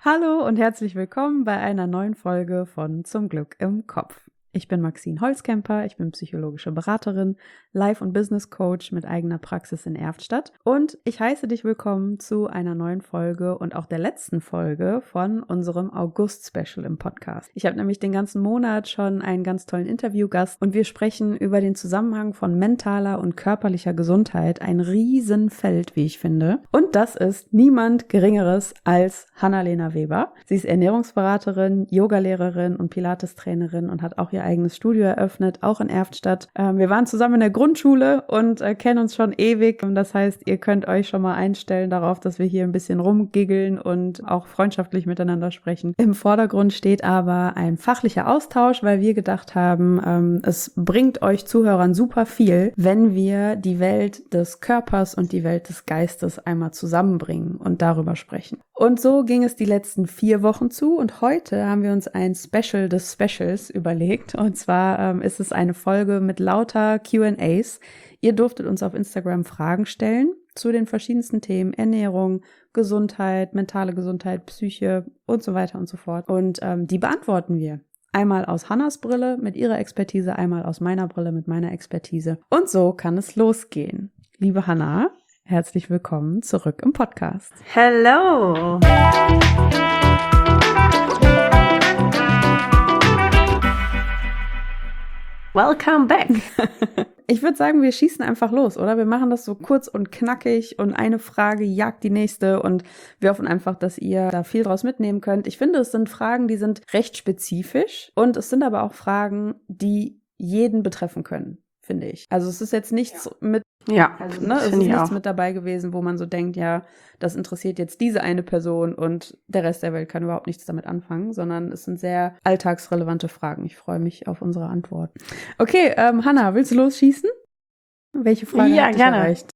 Hallo und herzlich willkommen bei einer neuen Folge von Zum Glück im Kopf. Ich bin Maxine Holzkemper, ich bin psychologische Beraterin, Life- und Business-Coach mit eigener Praxis in Erftstadt und ich heiße dich willkommen zu einer neuen Folge und auch der letzten Folge von unserem August-Special im Podcast. Ich habe nämlich den ganzen Monat schon einen ganz tollen Interviewgast und wir sprechen über den Zusammenhang von mentaler und körperlicher Gesundheit, ein Riesenfeld, wie ich finde. Und das ist niemand Geringeres als Hanna-Lena Weber. Sie ist Ernährungsberaterin, Yogalehrerin und Pilates-Trainerin und hat auch ihr eigenes Studio eröffnet, auch in Erftstadt. Wir waren zusammen in der Grundschule und kennen uns schon ewig. Das heißt, ihr könnt euch schon mal einstellen darauf, dass wir hier ein bisschen rumgiggeln und auch freundschaftlich miteinander sprechen. Im Vordergrund steht aber ein fachlicher Austausch, weil wir gedacht haben, es bringt euch Zuhörern super viel, wenn wir die Welt des Körpers und die Welt des Geistes einmal zusammenbringen und darüber sprechen. Und so ging es die letzten 4 Wochen zu und heute haben wir uns ein Special des Specials überlegt. Und zwar ist es eine Folge mit lauter Q&As. Ihr durftet uns auf Instagram Fragen stellen zu den verschiedensten Themen: Ernährung, Gesundheit, mentale Gesundheit, Psyche und so weiter und so fort. Und die beantworten wir. Einmal aus Hannas Brille mit ihrer Expertise, einmal aus meiner Brille mit meiner Expertise. Und so kann es losgehen. Liebe Hanna, herzlich willkommen zurück im Podcast. Hello! Welcome back! Ich würde sagen, wir schießen einfach los, oder? Wir machen das so kurz und knackig und eine Frage jagt die nächste und wir hoffen einfach, dass ihr da viel draus mitnehmen könnt. Ich finde, es sind Fragen, die sind recht spezifisch und es sind aber auch Fragen, die jeden betreffen können, finde ich. Also es ist jetzt nichts mit, es ist nichts mit dabei gewesen, wo man so denkt, ja, das interessiert jetzt diese eine Person und der Rest der Welt kann überhaupt nichts damit anfangen, sondern es sind sehr alltagsrelevante Fragen. Ich freue mich auf unsere Antworten. Okay, Hanna, willst du losschießen? Welche Frage hat dich erreicht?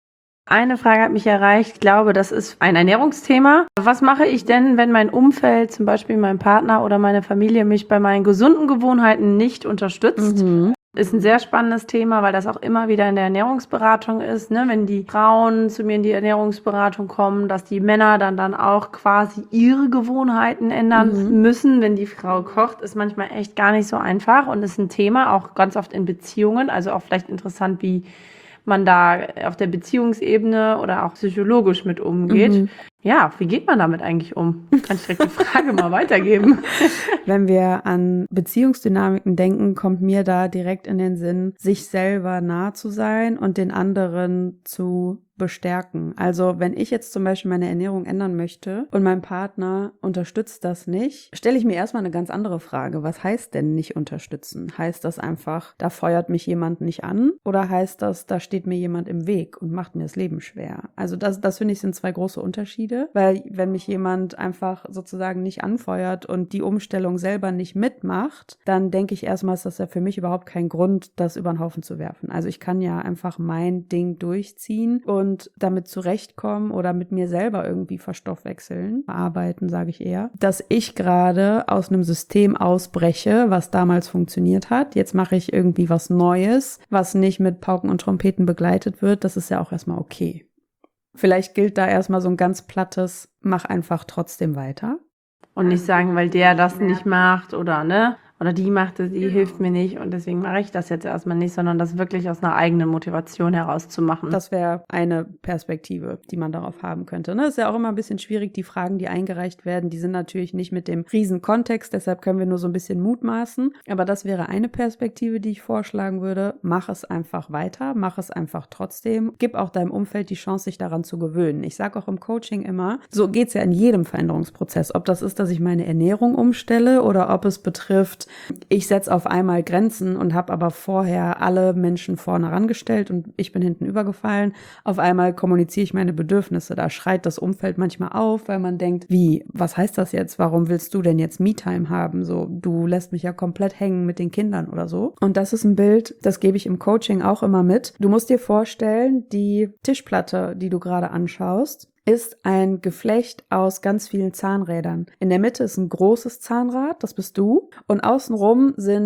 Eine Frage hat mich erreicht. Ich glaube, das ist ein Ernährungsthema. Was mache ich denn, wenn mein Umfeld, zum Beispiel mein Partner oder meine Familie, mich bei meinen gesunden Gewohnheiten nicht unterstützt? Ist ein sehr spannendes Thema, weil das auch immer wieder in der Ernährungsberatung ist, ne? Wenn die Frauen zu mir in die Ernährungsberatung kommen, dass die Männer dann auch quasi ihre Gewohnheiten ändern müssen. Wenn die Frau kocht, ist manchmal echt gar nicht so einfach und ist ein Thema, auch ganz oft in Beziehungen. Also auch vielleicht interessant, wie man da auf der Beziehungsebene oder auch psychologisch mit umgeht. Ja, wie geht man damit eigentlich um? Kann ich direkt die Frage mal weitergeben? Wenn wir an Beziehungsdynamiken denken, kommt mir da direkt in den Sinn, sich selber nah zu sein und den anderen zu bestärken. Also wenn ich jetzt zum Beispiel meine Ernährung ändern möchte und mein Partner unterstützt das nicht, stelle ich mir erstmal eine ganz andere Frage. Was heißt denn nicht unterstützen? Heißt das einfach, da feuert mich jemand nicht an? Oder heißt das, da steht mir jemand im Weg und macht mir das Leben schwer? Also das finde ich sind 2 große Unterschiede, weil wenn mich jemand einfach sozusagen nicht anfeuert und die Umstellung selber nicht mitmacht, dann denke ich erstmal, ist das ja für mich überhaupt kein Grund, das über den Haufen zu werfen. Also ich kann ja einfach mein Ding durchziehen und damit zurechtkommen oder mit mir selber irgendwie verstoffwechseln, verarbeiten, sage ich eher, dass ich gerade aus einem System ausbreche, was damals funktioniert hat. Jetzt mache ich irgendwie was Neues, was nicht mit Pauken und Trompeten begleitet wird. Das ist ja auch erstmal okay. Vielleicht gilt da erstmal so ein ganz plattes, mach einfach trotzdem weiter. Und nicht sagen, weil der das nicht macht oder die macht es, die hilft mir nicht und deswegen mache ich das jetzt erstmal nicht, sondern das wirklich aus einer eigenen Motivation heraus zu machen. Das wäre eine Perspektive, die man darauf haben könnte. Ne? Ist ja auch immer ein bisschen schwierig, die Fragen, die eingereicht werden, die sind natürlich nicht mit dem riesen Kontext, deshalb können wir nur so ein bisschen mutmaßen. Aber das wäre eine Perspektive, die ich vorschlagen würde. Mach es einfach weiter, mach es einfach trotzdem. Gib auch deinem Umfeld die Chance, sich daran zu gewöhnen. Ich sage auch im Coaching immer, so geht's ja in jedem Veränderungsprozess. Ob das ist, dass ich meine Ernährung umstelle oder ob es betrifft, ich setze auf einmal Grenzen und habe aber vorher alle Menschen vorne rangestellt und ich bin hinten übergefallen. Auf einmal kommuniziere ich meine Bedürfnisse. Da schreit das Umfeld manchmal auf, weil man denkt, wie, was heißt das jetzt? Warum willst du denn jetzt Me-Time haben? So, du lässt mich ja komplett hängen mit den Kindern oder so. Und das ist ein Bild, das gebe ich im Coaching auch immer mit. Du musst dir vorstellen, die Tischplatte, die du gerade anschaust, ist ein Geflecht aus ganz vielen Zahnrädern. In der Mitte ist ein großes Zahnrad, das bist du. Und außenrum sind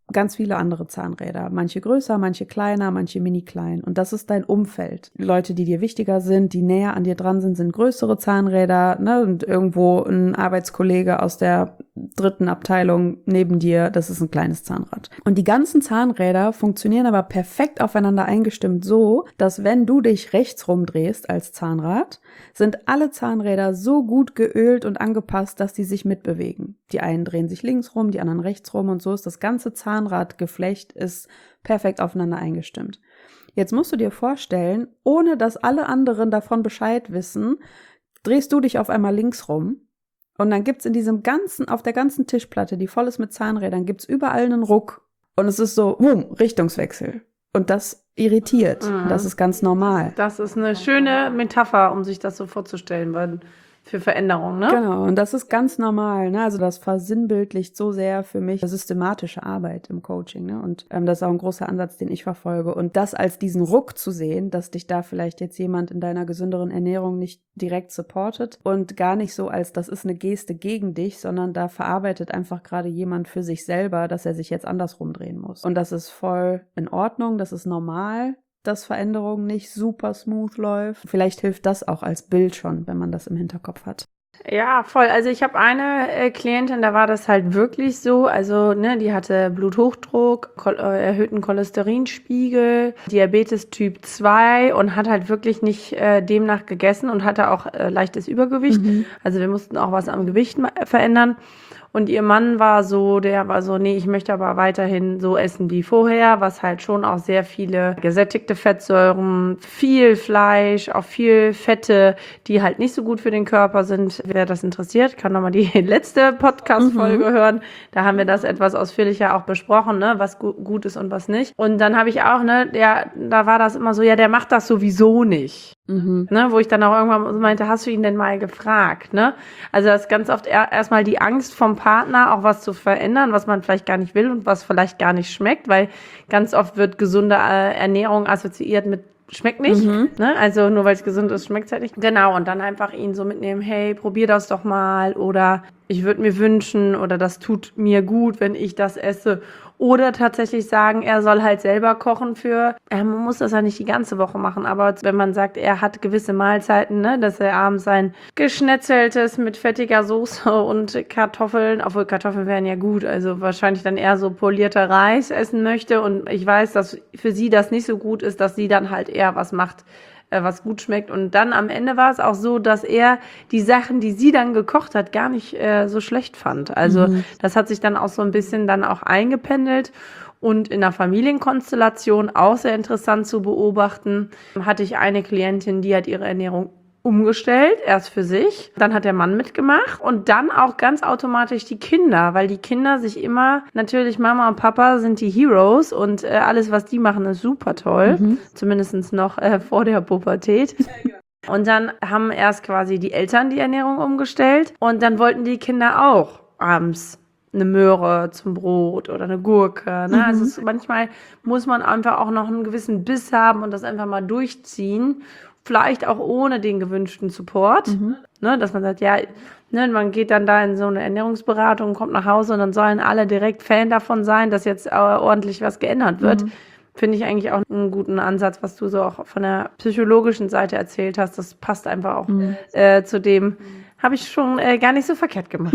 ganz viele andere Zahnräder. Manche größer, manche kleiner, manche mini klein. Und das ist dein Umfeld. Leute, die dir wichtiger sind, die näher an dir dran sind größere Zahnräder, ne? Und irgendwo ein Arbeitskollege aus der 3. Abteilung neben dir, das ist ein kleines Zahnrad. Und die ganzen Zahnräder funktionieren aber perfekt aufeinander eingestimmt so, dass wenn du dich rechts rumdrehst als Zahnrad, sind alle Zahnräder so gut geölt und angepasst, dass die sich mitbewegen. Die einen drehen sich links rum, die anderen rechts rum und so ist das ganze Zahnradgeflecht ist perfekt aufeinander eingestimmt. Jetzt musst du dir vorstellen, ohne dass alle anderen davon Bescheid wissen, drehst du dich auf einmal links rum und dann gibt's in diesem ganzen, auf der ganzen Tischplatte, die voll ist mit Zahnrädern, gibt's überall einen Ruck und es ist so, Richtungswechsel. Und das irritiert. Das ist ganz normal. Das ist eine schöne Metapher, um sich das so vorzustellen, weil für Veränderung, ne? Genau, und das ist ganz normal, ne? Also das versinnbildlicht so sehr für mich systematische Arbeit im Coaching, ne? Und das ist auch ein großer Ansatz, den ich verfolge. Und das als diesen Ruck zu sehen, dass dich da vielleicht jetzt jemand in deiner gesünderen Ernährung nicht direkt supportet und gar nicht so als, das ist eine Geste gegen dich, sondern da verarbeitet einfach gerade jemand für sich selber, dass er sich jetzt andersrum drehen muss. Und das ist voll in Ordnung, das ist normal, dass Veränderung nicht super smooth läuft. Vielleicht hilft das auch als Bild schon, wenn man das im Hinterkopf hat. Ja, voll. Also ich habe eine Klientin, da war das halt wirklich so. Also ne, die hatte Bluthochdruck, erhöhten Cholesterinspiegel, Diabetes Typ 2 und hat halt wirklich nicht demnach gegessen und hatte auch leichtes Übergewicht. Also wir mussten auch was am Gewicht verändern. Und ihr Mann der war so, nee, ich möchte aber weiterhin so essen wie vorher, was halt schon auch sehr viele gesättigte Fettsäuren, viel Fleisch, auch viel Fette, die halt nicht so gut für den Körper sind. Wer das interessiert, kann nochmal die letzte Podcast-Folge hören. Da haben wir das etwas ausführlicher auch besprochen, ne, was gut ist und was nicht. Und dann habe ich auch, ne, da war das immer so, ja, der macht das sowieso nicht. Ne, wo ich dann auch irgendwann meinte, hast du ihn denn mal gefragt, ne? Also das ist ganz oft erstmal die Angst vom Partner, auch was zu verändern, was man vielleicht gar nicht will und was vielleicht gar nicht schmeckt, weil ganz oft wird gesunde Ernährung assoziiert mit schmeckt nicht, ne? Also nur weil es gesund ist, schmeckt es halt nicht. Genau, und dann einfach ihn so mitnehmen, hey, probier das doch mal oder ich würde mir wünschen oder das tut mir gut, wenn ich das esse. Oder tatsächlich sagen, er soll halt selber kochen man muss das ja nicht die ganze Woche machen, aber wenn man sagt, er hat gewisse Mahlzeiten, ne, dass er abends sein Geschnetzeltes mit fettiger Soße und Kartoffeln, obwohl Kartoffeln wären ja gut, also wahrscheinlich dann eher so polierter Reis essen möchte und ich weiß, dass für sie das nicht so gut ist, dass sie dann halt eher was macht, was gut schmeckt. Und dann am Ende war es auch so, dass er die Sachen, die sie dann gekocht hat, gar nicht so schlecht fand. Also das hat sich dann auch so ein bisschen dann auch eingependelt. Und in der Familienkonstellation auch sehr interessant zu beobachten, hatte ich eine Klientin, die hat ihre Ernährung umgestellt, erst für sich, dann hat der Mann mitgemacht und dann auch ganz automatisch die Kinder, weil die Kinder sich immer, natürlich Mama und Papa sind die Heroes und alles, was die machen, ist super toll, zumindest noch vor der Pubertät. Und dann haben erst quasi die Eltern die Ernährung umgestellt und dann wollten die Kinder auch abends eine Möhre zum Brot oder eine Gurke. Ne? Also manchmal muss man einfach auch noch einen gewissen Biss haben und das einfach mal durchziehen. Vielleicht auch ohne den gewünschten Support, ne, dass man sagt, ja, ne, man geht dann da in so eine Ernährungsberatung, kommt nach Hause und dann sollen alle direkt Fan davon sein, dass jetzt ordentlich was geändert wird. Finde ich eigentlich auch einen guten Ansatz, was du so auch von der psychologischen Seite erzählt hast. Das passt einfach auch zu dem, habe ich schon gar nicht so verkehrt gemacht.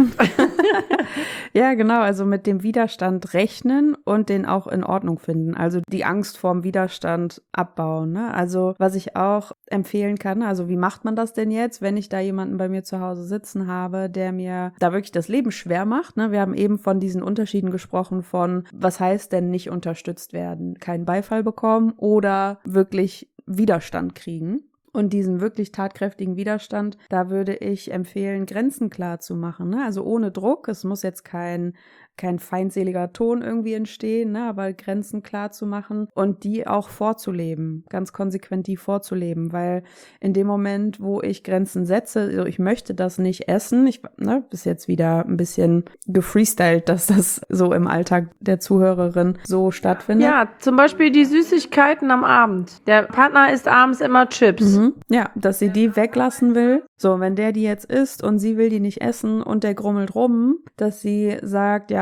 Ja, genau. Also mit dem Widerstand rechnen und den auch in Ordnung finden. Also die Angst vorm Widerstand abbauen. Ne? Also was ich auch empfehlen kann, also wie macht man das denn jetzt, wenn ich da jemanden bei mir zu Hause sitzen habe, der mir da wirklich das Leben schwer macht. Ne? Wir haben eben von diesen Unterschieden gesprochen von, was heißt denn nicht unterstützt werden? Keinen Beifall bekommen oder wirklich Widerstand kriegen. Und diesen wirklich tatkräftigen Widerstand, da würde ich empfehlen, Grenzen klar zu machen. Ne? Also ohne Druck, es muss jetzt kein feindseliger Ton irgendwie entstehen, ne? Aber Grenzen klar zu machen und die auch vorzuleben, ganz konsequent die vorzuleben, weil in dem Moment, wo ich Grenzen setze, also ich möchte das nicht essen, bis jetzt wieder ein bisschen gefreestylt, dass das so im Alltag der Zuhörerin so stattfindet. Ja, zum Beispiel die Süßigkeiten am Abend. Der Partner isst abends immer Chips. Ja, dass sie die weglassen will. So, wenn der die jetzt isst und sie will die nicht essen und der grummelt rum, dass sie sagt, ja,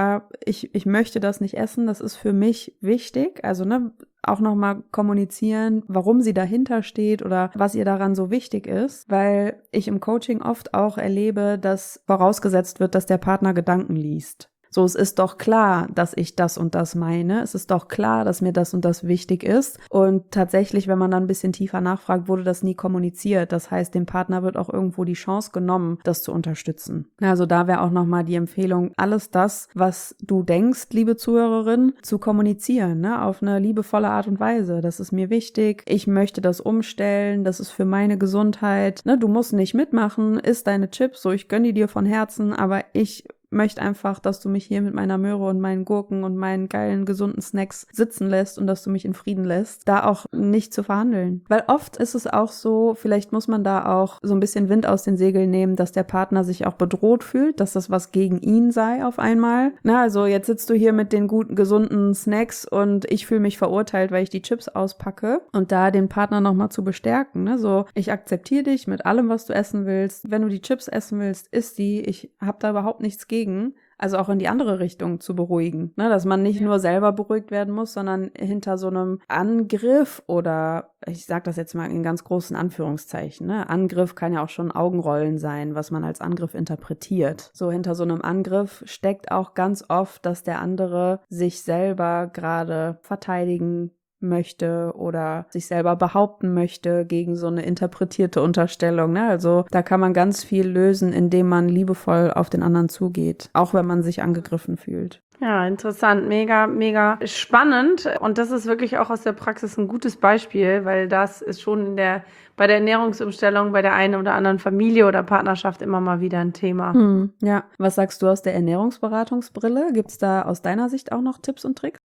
ja, ich möchte das nicht essen, das ist für mich wichtig. Also, ne, auch nochmal kommunizieren, warum sie dahinter steht oder was ihr daran so wichtig ist, weil ich im Coaching oft auch erlebe, dass vorausgesetzt wird, dass der Partner Gedanken liest. So, es ist doch klar, dass ich das und das meine. Es ist doch klar, dass mir das und das wichtig ist. Und tatsächlich, wenn man dann ein bisschen tiefer nachfragt, wurde das nie kommuniziert. Das heißt, dem Partner wird auch irgendwo die Chance genommen, das zu unterstützen. Also da wäre auch nochmal die Empfehlung, alles das, was du denkst, liebe Zuhörerin, zu kommunizieren, ne? Auf eine liebevolle Art und Weise. Das ist mir wichtig. Ich möchte das umstellen. Das ist für meine Gesundheit. Ne? Du musst nicht mitmachen. Iss deine Chips. So, ich gönne die dir von Herzen. Aber ich möchte einfach, dass du mich hier mit meiner Möhre und meinen Gurken und meinen geilen, gesunden Snacks sitzen lässt und dass du mich in Frieden lässt, da auch nicht zu verhandeln. Weil oft ist es auch so, vielleicht muss man da auch so ein bisschen Wind aus den Segeln nehmen, dass der Partner sich auch bedroht fühlt, dass das was gegen ihn sei auf einmal. Na, also jetzt sitzt du hier mit den guten, gesunden Snacks und ich fühle mich verurteilt, weil ich die Chips auspacke und da den Partner nochmal zu bestärken, ne? So, ich akzeptiere dich mit allem, was du essen willst. Wenn du die Chips essen willst, isst die. Ich habe da überhaupt nichts gegen. Also auch in die andere Richtung zu beruhigen, ne? Dass man nicht nur selber beruhigt werden muss, sondern hinter so einem Angriff oder, ich sage das jetzt mal in ganz großen Anführungszeichen, ne? Angriff kann ja auch schon Augenrollen sein, was man als Angriff interpretiert. So hinter so einem Angriff steckt auch ganz oft, dass der andere sich selber gerade verteidigen möchte oder sich selber behaupten möchte gegen so eine interpretierte Unterstellung, ne? Also da kann man ganz viel lösen, indem man liebevoll auf den anderen zugeht, auch wenn man sich angegriffen fühlt. Ja, interessant, mega, mega spannend und das ist wirklich auch aus der Praxis ein gutes Beispiel, weil das ist schon bei der Ernährungsumstellung bei der einen oder anderen Familie oder Partnerschaft immer mal wieder ein Thema. Ja, was sagst du aus der Ernährungsberatungsbrille? Gibt's da aus deiner Sicht auch noch Tipps und Tricks?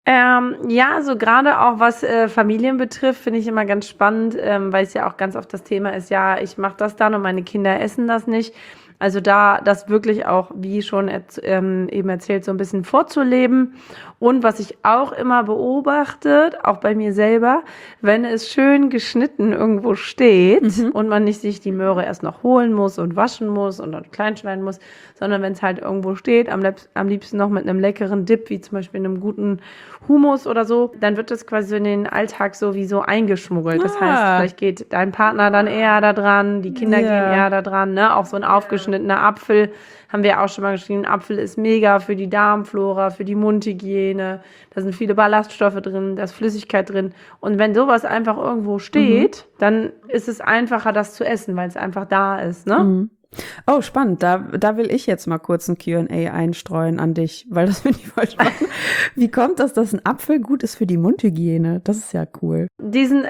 Ja, so gerade auch was Familien betrifft, finde ich immer ganz spannend, weil es ja auch ganz oft das Thema ist, ja, ich mache das dann und meine Kinder essen das nicht. Also da das wirklich auch, wie schon eben erzählt, so ein bisschen vorzuleben. Und was ich auch immer beobachte, auch bei mir selber, wenn es schön geschnitten irgendwo steht und man nicht sich die Möhre erst noch holen muss und waschen muss und dann klein schneiden muss, sondern wenn es halt irgendwo steht, am liebsten noch mit einem leckeren Dip, wie zum Beispiel einem guten Hummus oder so, dann wird das quasi so in den Alltag sowieso eingeschmuggelt. Das heißt, vielleicht geht dein Partner dann eher da dran, die Kinder gehen eher da dran, ne? Auch so ein aufgeschnittener Apfel, haben wir auch schon mal geschrieben, Apfel ist mega für die Darmflora, für die Mundhygiene, da sind viele Ballaststoffe drin, da ist Flüssigkeit drin und wenn sowas einfach irgendwo steht, dann ist es einfacher, das zu essen, weil es einfach da ist, ne? Oh, spannend. Da will ich jetzt mal kurz ein Q&A einstreuen an dich, weil das finde ich voll spannend. Wie kommt das, dass ein Apfel gut ist für die Mundhygiene? Das ist ja cool. Diesen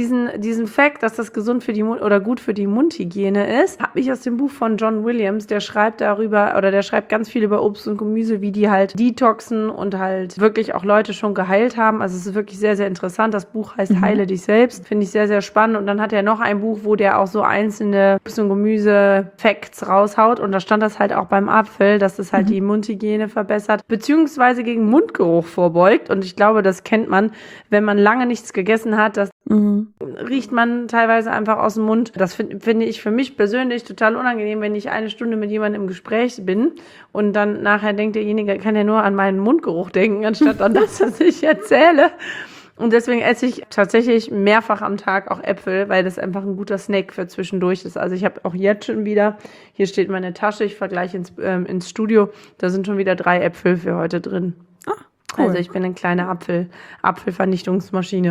Fact, dass das gesund für die oder gut für die Mundhygiene ist, habe ich aus dem Buch von John Williams. Der schreibt darüber, oder der schreibt ganz viel über Obst und Gemüse, wie die halt detoxen und halt wirklich auch Leute schon geheilt haben. Also es ist wirklich sehr, sehr interessant. Das Buch heißt Heile dich selbst. Finde ich sehr, sehr spannend. Und dann hat er noch ein Buch, wo der auch so einzelne Obst und Gemüse Facts raushaut und da stand das halt auch beim Apfel, dass das halt die Mundhygiene verbessert, beziehungsweise gegen Mundgeruch vorbeugt und ich glaube, das kennt man, wenn man lange nichts gegessen hat, das riecht man teilweise einfach aus dem Mund. Das finde ich für mich persönlich total unangenehm, wenn ich eine Stunde mit jemandem im Gespräch bin und dann nachher denkt derjenige, kann ja nur an meinen Mundgeruch denken, anstatt an das, was ich erzähle. Und deswegen esse ich tatsächlich mehrfach am Tag auch Äpfel, weil das einfach ein guter Snack für zwischendurch ist. Also ich habe auch jetzt schon wieder, hier steht meine Tasche, ich vergleiche ins Studio, da sind schon wieder 3 Äpfel für heute drin. Ah, cool. Also ich bin eine kleine Apfelvernichtungsmaschine.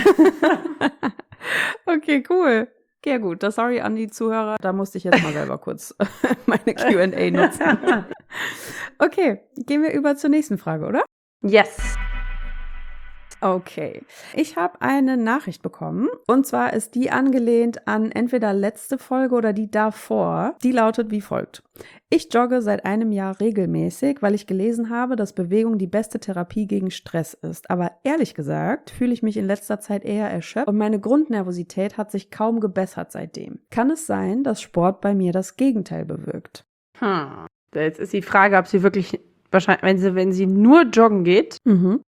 Okay, cool. Ja gut, sorry an die Zuhörer, da musste ich jetzt mal selber kurz meine Q&A nutzen. Okay, gehen wir über zur nächsten Frage, oder? Yes. Okay, ich habe eine Nachricht bekommen und zwar ist die angelehnt an entweder letzte Folge oder die davor. Die lautet wie folgt. Ich jogge seit einem Jahr regelmäßig, weil ich gelesen habe, dass Bewegung die beste Therapie gegen Stress ist. Aber ehrlich gesagt fühle ich mich in letzter Zeit eher erschöpft und meine Grundnervosität hat sich kaum gebessert seitdem. Kann es sein, dass Sport bei mir das Gegenteil bewirkt? Jetzt ist die Frage, ob sie wirklich, wahrscheinlich, wenn sie nur joggen geht,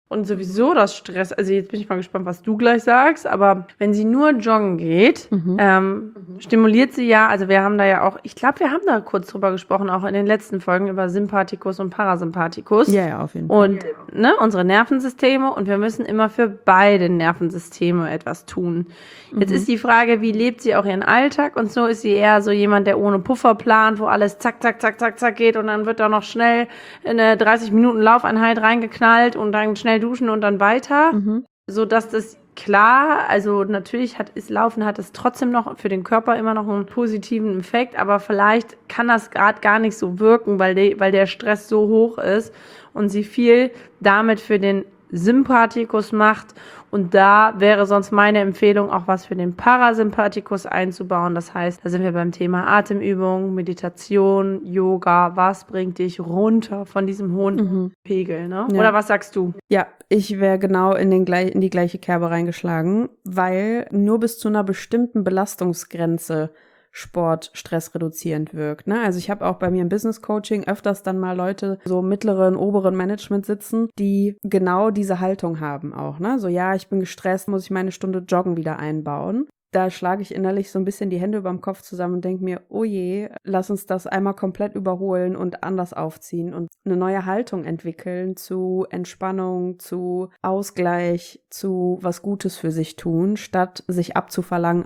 Und sowieso das Stress, also jetzt bin ich mal gespannt, was du gleich sagst, aber wenn sie nur joggen geht, stimuliert sie ja, also wir haben da ja auch, ich glaube, wir haben da kurz drüber gesprochen, auch in den letzten Folgen über Sympathikus und Parasympathikus. Ja, auf jeden Fall. Und unsere Nervensysteme, und wir müssen immer für beide Nervensysteme etwas tun. Jetzt ist die Frage, wie lebt sie auch ihren Alltag, und so ist sie eher so jemand, der ohne Puffer plant, wo alles zack, zack, zack, zack, zack geht, und dann wird da noch schnell in eine 30-Minuten-Laufeinheit reingeknallt und dann schnell duschen und dann weiter, so dass das klar, also natürlich ist Laufen hat es trotzdem noch für den Körper immer noch einen positiven Effekt, aber vielleicht kann das gerade gar nicht so wirken, weil der Stress so hoch ist und sie viel damit für den Sympathikus macht, und da wäre sonst meine Empfehlung, auch was für den Parasympathikus einzubauen. Das heißt, da sind wir beim Thema Atemübung, Meditation, Yoga. Was bringt dich runter von diesem hohen Pegel, ne? Ja. Oder was sagst du? Ja, ich wäre genau in die gleiche Kerbe reingeschlagen, weil nur bis zu einer bestimmten Belastungsgrenze Sport stressreduzierend wirkt. Ne? Also ich habe auch bei mir im Business Coaching öfters dann mal Leute so mittleren, oberen Management sitzen, die genau diese Haltung haben auch. Ne? So, ja, ich bin gestresst, muss ich meine Stunde Joggen wieder einbauen. Da schlage ich innerlich so ein bisschen die Hände überm Kopf zusammen und denke mir, oh je, lass uns das einmal komplett überholen und anders aufziehen und eine neue Haltung entwickeln zu Entspannung, zu Ausgleich, zu was Gutes für sich tun, statt sich abzuverlangen.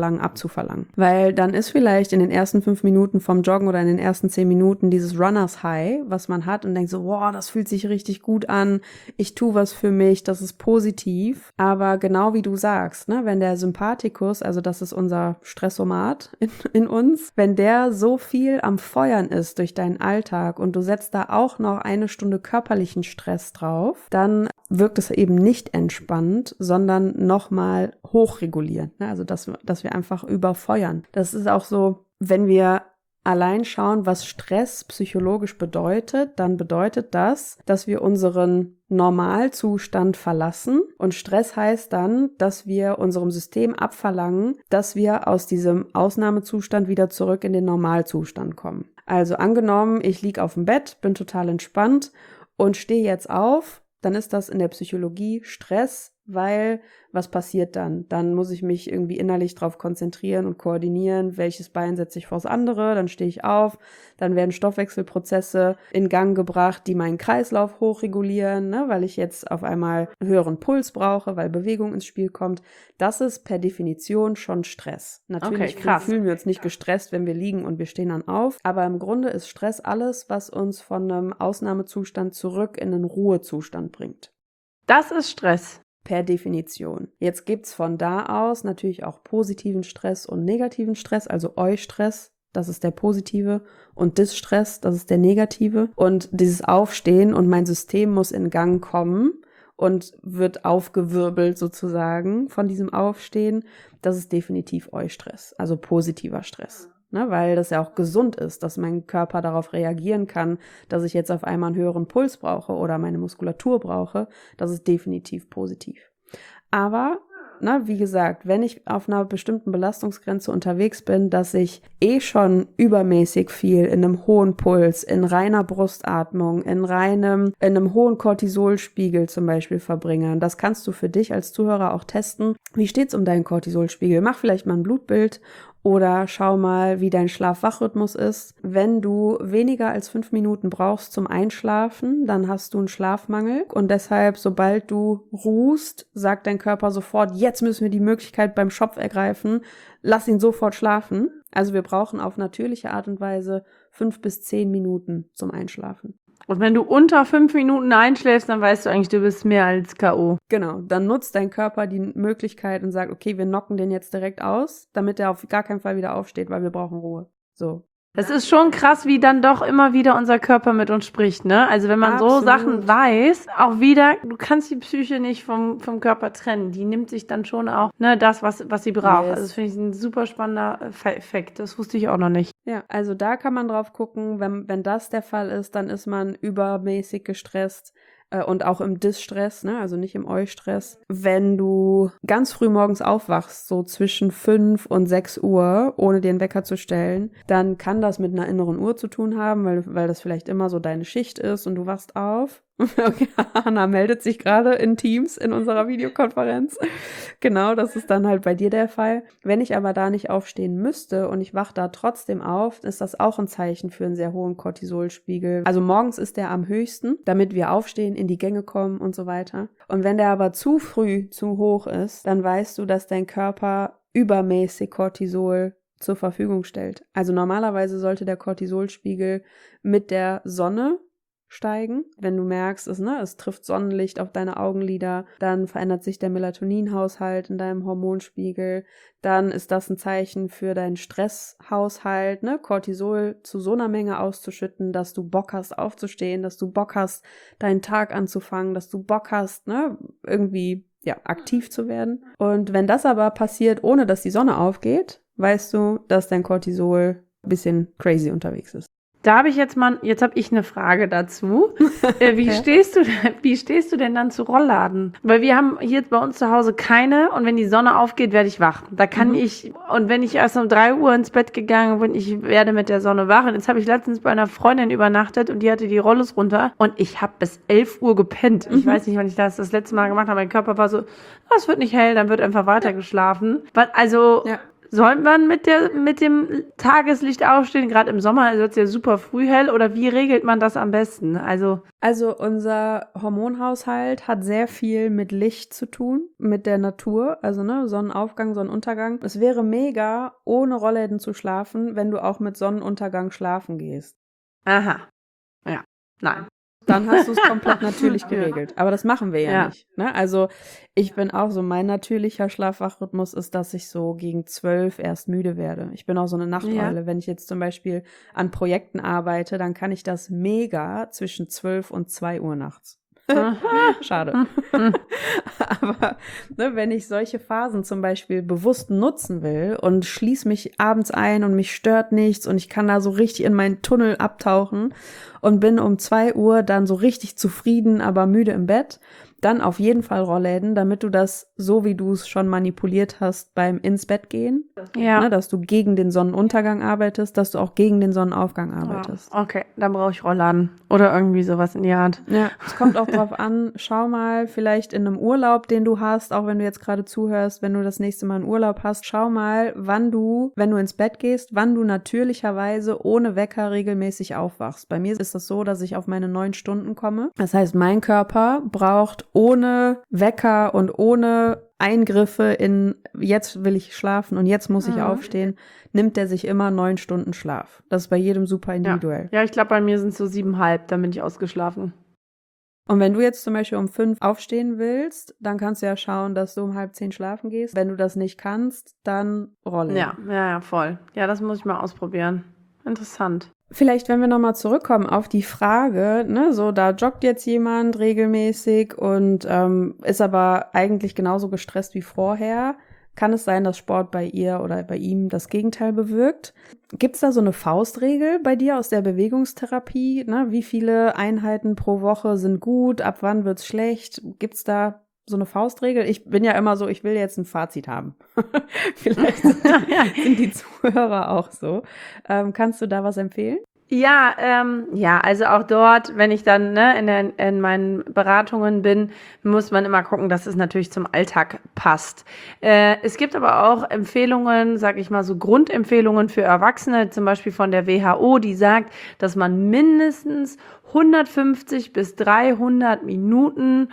Weil dann ist vielleicht in den ersten 5 Minuten vom Joggen oder in den ersten 10 Minuten dieses Runners High, was man hat, und denkt so, wow, das fühlt sich richtig gut an, ich tue was für mich, das ist positiv. Aber genau wie du sagst, ne, wenn der Sympathikus, also das ist unser Stressomat in uns, wenn der so viel am Feuern ist durch deinen Alltag und du setzt da auch noch 1 Stunde körperlichen Stress drauf, dann wirkt es eben nicht entspannt, sondern nochmal hochregulierend. Ne? Also dass wir einfach überfeuern. Das ist auch so, wenn wir allein schauen, was Stress psychologisch bedeutet, dann bedeutet das, dass wir unseren Normalzustand verlassen. Und Stress heißt dann, dass wir unserem System abverlangen, dass wir aus diesem Ausnahmezustand wieder zurück in den Normalzustand kommen. Also angenommen, ich liege auf dem Bett, bin total entspannt und stehe jetzt auf, dann ist das in der Psychologie Stress, weil was passiert dann? Dann muss ich mich irgendwie innerlich drauf konzentrieren und koordinieren, welches Bein setze ich vors andere, dann stehe ich auf, dann werden Stoffwechselprozesse in Gang gebracht, die meinen Kreislauf hochregulieren, ne, weil ich jetzt auf einmal einen höheren Puls brauche, weil Bewegung ins Spiel kommt. Das ist per Definition schon Stress. Natürlich fühlen wir uns nicht gestresst, wenn wir liegen und wir stehen dann auf, aber im Grunde ist Stress alles, was uns von einem Ausnahmezustand zurück in einen Ruhezustand bringt. Das ist Stress. Per Definition. Jetzt gibt's von da aus natürlich auch positiven Stress und negativen Stress, also Eustress, das ist der positive, und Distress, das ist der negative. Und dieses Aufstehen und mein System muss in Gang kommen und wird aufgewirbelt sozusagen von diesem Aufstehen, das ist definitiv Eustress, also positiver Stress. Ne, weil das ja auch gesund ist, dass mein Körper darauf reagieren kann, dass ich jetzt auf einmal einen höheren Puls brauche oder meine Muskulatur brauche. Das ist definitiv positiv. Aber, ne, wie gesagt, wenn ich auf einer bestimmten Belastungsgrenze unterwegs bin, dass ich schon übermäßig viel in einem hohen Puls, in reiner Brustatmung, in einem hohen Cortisolspiegel zum Beispiel verbringe, das kannst du für dich als Zuhörer auch testen. Wie steht's um deinen Cortisolspiegel? Mach vielleicht mal ein Blutbild. Oder schau mal, wie dein Schlaf-Wach-Rhythmus ist. Wenn du weniger als 5 Minuten brauchst zum Einschlafen, dann hast du einen Schlafmangel. Und deshalb, sobald du ruhst, sagt dein Körper sofort, jetzt müssen wir die Möglichkeit beim Schopf ergreifen, lass ihn sofort schlafen. Also wir brauchen auf natürliche Art und Weise 5 bis 10 Minuten zum Einschlafen. Und wenn du unter 5 Minuten einschläfst, dann weißt du eigentlich, du bist mehr als K.O. Genau, dann nutzt dein Körper die Möglichkeit und sagt, okay, wir knocken den jetzt direkt aus, damit er auf gar keinen Fall wieder aufsteht, weil wir brauchen Ruhe. So. Das ist schon krass, wie dann doch immer wieder unser Körper mit uns spricht, ne? Also wenn man Absolut. so Sachen weiß, auch wieder, du kannst die Psyche nicht vom Körper trennen. Die nimmt sich dann schon auch, ne, das, was sie braucht. Yes. Also das finde ich ein super spannender Effekt. Das wusste ich auch noch nicht. Ja, also da kann man drauf gucken, wenn das der Fall ist, dann ist man übermäßig gestresst. Und auch im Distress, ne, also nicht im Eustress. Wenn du ganz früh morgens aufwachst, so zwischen 5 und 6 Uhr, ohne dir einen Wecker zu stellen, dann kann das mit einer inneren Uhr zu tun haben, weil das vielleicht immer so deine Schicht ist und du wachst auf. Okay, Hanna meldet sich gerade in Teams in unserer Videokonferenz. Genau, das ist dann halt bei dir der Fall. Wenn ich aber da nicht aufstehen müsste und ich wache da trotzdem auf, ist das auch ein Zeichen für einen sehr hohen Cortisolspiegel. Also morgens ist der am höchsten, damit wir aufstehen, in die Gänge kommen und so weiter. Und wenn der aber zu früh zu hoch ist, dann weißt du, dass dein Körper übermäßig Cortisol zur Verfügung stellt. Also normalerweise sollte der Cortisolspiegel mit der Sonne steigen. Wenn du merkst, es trifft Sonnenlicht auf deine Augenlider, dann verändert sich der Melatoninhaushalt in deinem Hormonspiegel, dann ist das ein Zeichen für deinen Stresshaushalt, Cortisol zu so einer Menge auszuschütten, dass du Bock hast aufzustehen, dass du Bock hast, deinen Tag anzufangen, dass du Bock hast, irgendwie aktiv zu werden. Und wenn das aber passiert, ohne dass die Sonne aufgeht, weißt du, dass dein Cortisol ein bisschen crazy unterwegs ist. Da habe ich jetzt habe ich eine Frage dazu. Wie stehst du denn dann zu Rollladen? Weil wir haben hier bei uns zu Hause keine und wenn die Sonne aufgeht, werde ich wach. Da kann und wenn ich erst um 3 Uhr ins Bett gegangen bin, ich werde mit der Sonne wach. Und jetzt habe ich letztens bei einer Freundin übernachtet und die hatte die Rollos runter und ich habe bis 11 Uhr gepennt. Ich weiß nicht, wann ich das letzte Mal gemacht habe. Mein Körper war so, es wird nicht hell, dann wird einfach weiter geschlafen. Soll man mit dem Tageslicht aufstehen? Gerade im Sommer wird es ja super früh hell. Oder wie regelt man das am besten? Also unser Hormonhaushalt hat sehr viel mit Licht zu tun, mit der Natur. Also Sonnenaufgang, Sonnenuntergang. Es wäre mega, ohne Rollläden zu schlafen, wenn du auch mit Sonnenuntergang schlafen gehst. Aha. Ja. Nein. Dann hast du es komplett natürlich geregelt. Aber das machen wir ja nicht. Ne? Also ich bin auch so, mein natürlicher Schlaf-Wach-Rhythmus ist, dass ich so gegen 12 erst müde werde. Ich bin auch so eine Nachteule. Ja. Wenn ich jetzt zum Beispiel an Projekten arbeite, dann kann ich das mega zwischen 12 und 2 Uhr nachts. Schade. Aber wenn ich solche Phasen zum Beispiel bewusst nutzen will und schließe mich abends ein und mich stört nichts und ich kann da so richtig in meinen Tunnel abtauchen und bin um 2 Uhr dann so richtig zufrieden, aber müde im Bett, dann auf jeden Fall Rollläden, damit du das, so wie du es schon manipuliert hast beim ins Bett gehen, dass du gegen den Sonnenuntergang arbeitest, dass du auch gegen den Sonnenaufgang arbeitest. Ja, okay, dann brauche ich Rollladen oder irgendwie sowas in die Art. Ja, es kommt auch drauf an, schau mal, vielleicht in einem Urlaub, den du hast, auch wenn du jetzt gerade zuhörst, wenn du das nächste Mal einen Urlaub hast, schau mal, wann du, wenn du ins Bett gehst, wann du natürlicherweise ohne Wecker regelmäßig aufwachst. Bei mir ist das so, dass ich auf meine 9 Stunden komme. Das heißt, mein Körper braucht ohne Wecker und ohne Eingriffe in jetzt will ich schlafen und jetzt muss ich aufstehen, nimmt der sich immer 9 Stunden Schlaf. Das ist bei jedem super individuell. Ja, ich glaube, bei mir sind es so 7,5, dann bin ich ausgeschlafen. Und wenn du jetzt zum Beispiel um 5 aufstehen willst, dann kannst du ja schauen, dass du um 9:30 schlafen gehst. Wenn du das nicht kannst, dann Rolle. Ja, voll. Ja, das muss ich mal ausprobieren. Interessant. Vielleicht, wenn wir nochmal zurückkommen auf die Frage, da joggt jetzt jemand regelmäßig und ist aber eigentlich genauso gestresst wie vorher. Kann es sein, dass Sport bei ihr oder bei ihm das Gegenteil bewirkt? Gibt es da so eine Faustregel bei dir aus der Bewegungstherapie? Wie viele Einheiten pro Woche sind gut? Ab wann wird's schlecht? Gibt es da so eine Faustregel? Ich bin ja immer so, ich will jetzt ein Fazit haben. Vielleicht sind die Zuhörer auch so. Kannst du da was empfehlen? Ja, also auch dort, wenn ich dann in meinen Beratungen bin, muss man immer gucken, dass es natürlich zum Alltag passt. Es gibt aber auch Empfehlungen, sag ich mal so Grundempfehlungen für Erwachsene, zum Beispiel von der WHO, die sagt, dass man mindestens 150 bis 300 Minuten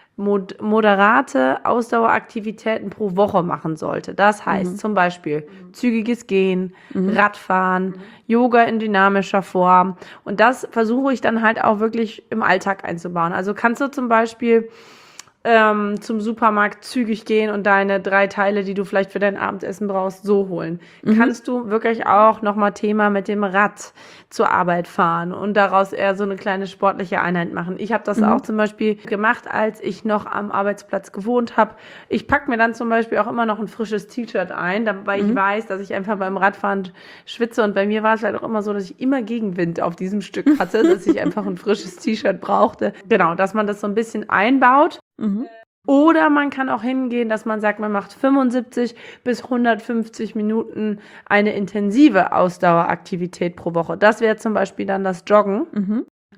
moderate Ausdaueraktivitäten pro Woche machen sollte. Das heißt zum Beispiel zügiges Gehen, Radfahren, Yoga in dynamischer Form. Und das versuche ich dann halt auch wirklich im Alltag einzubauen. Also kannst du zum Beispiel zum Supermarkt zügig gehen und deine 3 Teile, die du vielleicht für dein Abendessen brauchst, so holen. Kannst du wirklich auch nochmal Thema mit dem Rad zur Arbeit fahren und daraus eher so eine kleine sportliche Einheit machen. Ich habe das auch zum Beispiel gemacht, als ich noch am Arbeitsplatz gewohnt habe. Ich packe mir dann zum Beispiel auch immer noch ein frisches T-Shirt ein, weil ich weiß, dass ich einfach beim Radfahren schwitze und bei mir war es halt auch immer so, dass ich immer Gegenwind auf diesem Stück hatte, dass ich einfach ein frisches T-Shirt brauchte. Genau, dass man das so ein bisschen einbaut. Oder man kann auch hingehen, dass man sagt, man macht 75 bis 150 Minuten eine intensive Ausdaueraktivität pro Woche. Das wäre zum Beispiel dann das Joggen.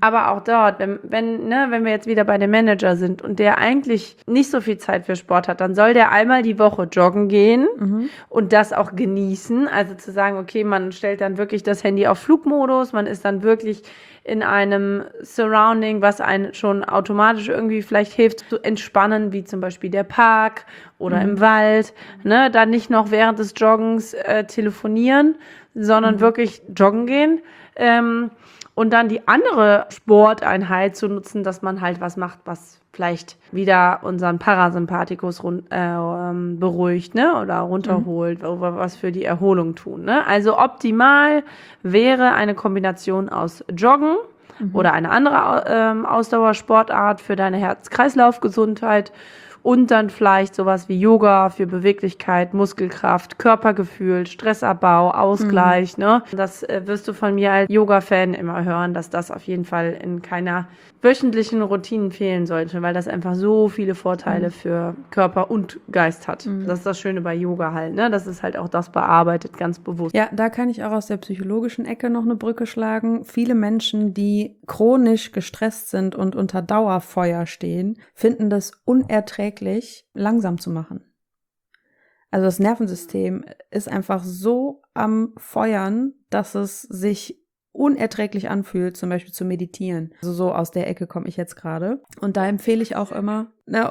Aber auch dort, wenn wir jetzt wieder bei dem Manager sind und der eigentlich nicht so viel Zeit für Sport hat, dann soll der einmal die Woche joggen gehen und das auch genießen. Also zu sagen, okay, man stellt dann wirklich das Handy auf Flugmodus, man ist dann wirklich in einem Surrounding, was einen schon automatisch irgendwie vielleicht hilft zu entspannen, wie zum Beispiel der Park oder im Wald, ne, dann nicht noch während des Joggens telefonieren, sondern wirklich joggen gehen, und dann die andere Sporteinheit zu nutzen, dass man halt was macht, was vielleicht wieder unseren Parasympathikus beruhigt, ne, oder runterholt, was für die Erholung tun, ne. Also optimal wäre eine Kombination aus Joggen oder eine andere Ausdauersportart für deine Herz-Kreislauf-Gesundheit und dann vielleicht sowas wie Yoga für Beweglichkeit, Muskelkraft, Körpergefühl, Stressabbau, Ausgleich, ne? Das wirst du von mir als Yoga-Fan immer hören, dass das auf jeden Fall in keiner wöchentlichen Routine fehlen sollte, weil das einfach so viele Vorteile für Körper und Geist hat. Das ist das Schöne bei Yoga halt, ne? Das ist halt auch das bearbeitet, ganz bewusst. Ja, da kann ich auch aus der psychologischen Ecke noch eine Brücke schlagen. Viele Menschen, die chronisch gestresst sind und unter Dauerfeuer stehen, finden das unerträglich, langsam zu machen. Also das Nervensystem ist einfach so am Feuern, dass es sich unerträglich anfühlt, zum Beispiel zu meditieren. Also so aus der Ecke komme ich jetzt gerade. Und da empfehle ich auch immer,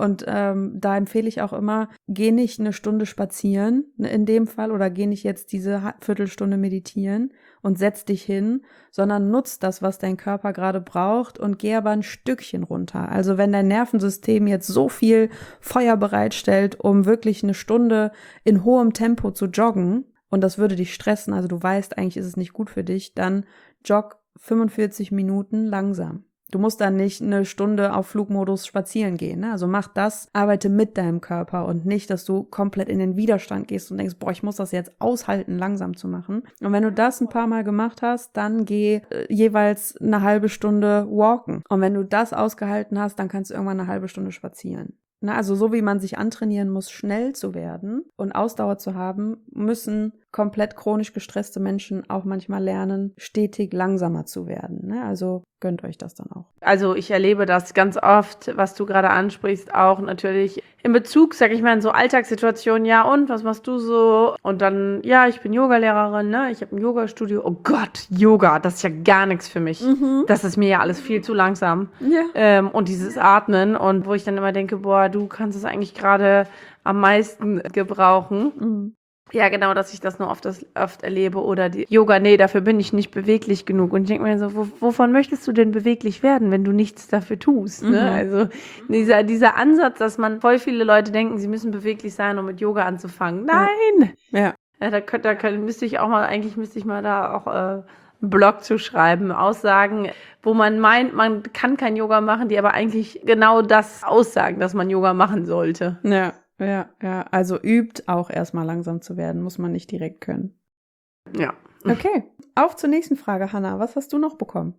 geh nicht eine Stunde spazieren, in dem Fall, oder geh nicht jetzt diese Viertelstunde meditieren und setz dich hin, sondern nutz das, was dein Körper gerade braucht und geh aber ein Stückchen runter. Also wenn dein Nervensystem jetzt so viel Feuer bereitstellt, um wirklich eine Stunde in hohem Tempo zu joggen, und das würde dich stressen, also du weißt, eigentlich ist es nicht gut für dich, dann jogg 45 Minuten langsam. Du musst dann nicht eine Stunde auf Flugmodus spazieren gehen, ne? Also mach das, arbeite mit deinem Körper und nicht, dass du komplett in den Widerstand gehst und denkst, boah, ich muss das jetzt aushalten, langsam zu machen. Und wenn du das ein paar Mal gemacht hast, dann geh jeweils eine halbe Stunde walken. Und wenn du das ausgehalten hast, dann kannst du irgendwann eine halbe Stunde spazieren. Na, also so wie man sich antrainieren muss, schnell zu werden und Ausdauer zu haben, müssen komplett chronisch gestresste Menschen auch manchmal lernen, stetig langsamer zu werden. Ne? Also gönnt euch das dann auch. Also ich erlebe das ganz oft, was du gerade ansprichst, auch natürlich in Bezug, sag ich mal, in so Alltagssituationen. Ja, und was machst du so? Und dann, ja, ich bin Yogalehrerin, ne? Ich habe ein Yogastudio. Oh Gott, Yoga, das ist ja gar nichts für mich. Das ist mir ja alles viel zu langsam. Ja. Und dieses Atmen, und wo ich dann immer denke, boah, du kannst es eigentlich gerade am meisten gebrauchen. Ja, genau, dass ich das nur oft erlebe. Oder die Yoga, nee, dafür bin ich nicht beweglich genug. Und ich denke mir so, wovon möchtest du denn beweglich werden, wenn du nichts dafür tust? Ne? Also dieser Ansatz, dass man, voll viele Leute denken, sie müssen beweglich sein, um mit Yoga anzufangen. Nein! Ja. Müsste ich mal da auch einen Blog zu schreiben, Aussagen, wo man meint, man kann kein Yoga machen, die aber eigentlich genau das aussagen, dass man Yoga machen sollte. Ja. Also übt auch erstmal langsam zu werden, muss man nicht direkt können. Ja. Okay, auf zur nächsten Frage, Hannah. Was hast du noch bekommen?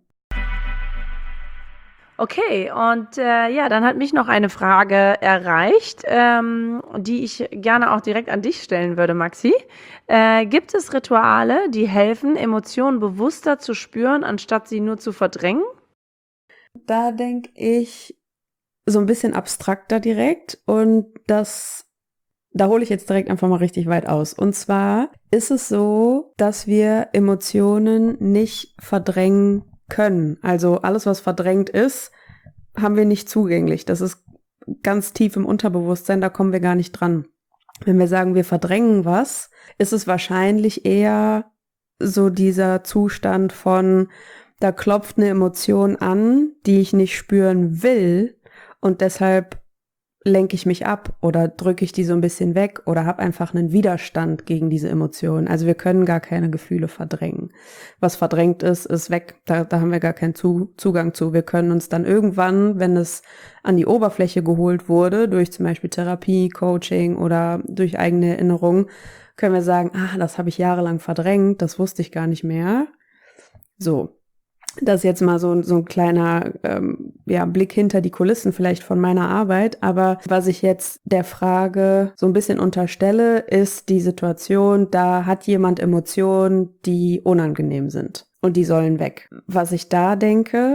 Okay, und dann hat mich noch eine Frage erreicht, die ich gerne auch direkt an dich stellen würde, Maxi. Gibt es Rituale, die helfen, Emotionen bewusster zu spüren, anstatt sie nur zu verdrängen? Da denke ich so ein bisschen abstrakter direkt, und da hole ich jetzt direkt einfach mal richtig weit aus. Und zwar ist es so, dass wir Emotionen nicht verdrängen können. Also alles, was verdrängt ist, haben wir nicht zugänglich. Das ist ganz tief im Unterbewusstsein, da kommen wir gar nicht dran. Wenn wir sagen, wir verdrängen was, ist es wahrscheinlich eher so dieser Zustand von, da klopft eine Emotion an, die ich nicht spüren will, und deshalb lenke ich mich ab oder drücke ich die so ein bisschen weg oder habe einfach einen Widerstand gegen diese Emotionen. Also wir können gar keine Gefühle verdrängen. Was verdrängt ist, ist weg. Da haben wir gar keinen Zugang zu. Wir können uns dann irgendwann, wenn es an die Oberfläche geholt wurde, durch zum Beispiel Therapie, Coaching oder durch eigene Erinnerung, können wir sagen, das habe ich jahrelang verdrängt, das wusste ich gar nicht mehr. So. Das ist jetzt mal so ein kleiner Blick hinter die Kulissen vielleicht von meiner Arbeit. Aber was ich jetzt der Frage so ein bisschen unterstelle, ist die Situation, da hat jemand Emotionen, die unangenehm sind und die sollen weg. Was ich da denke,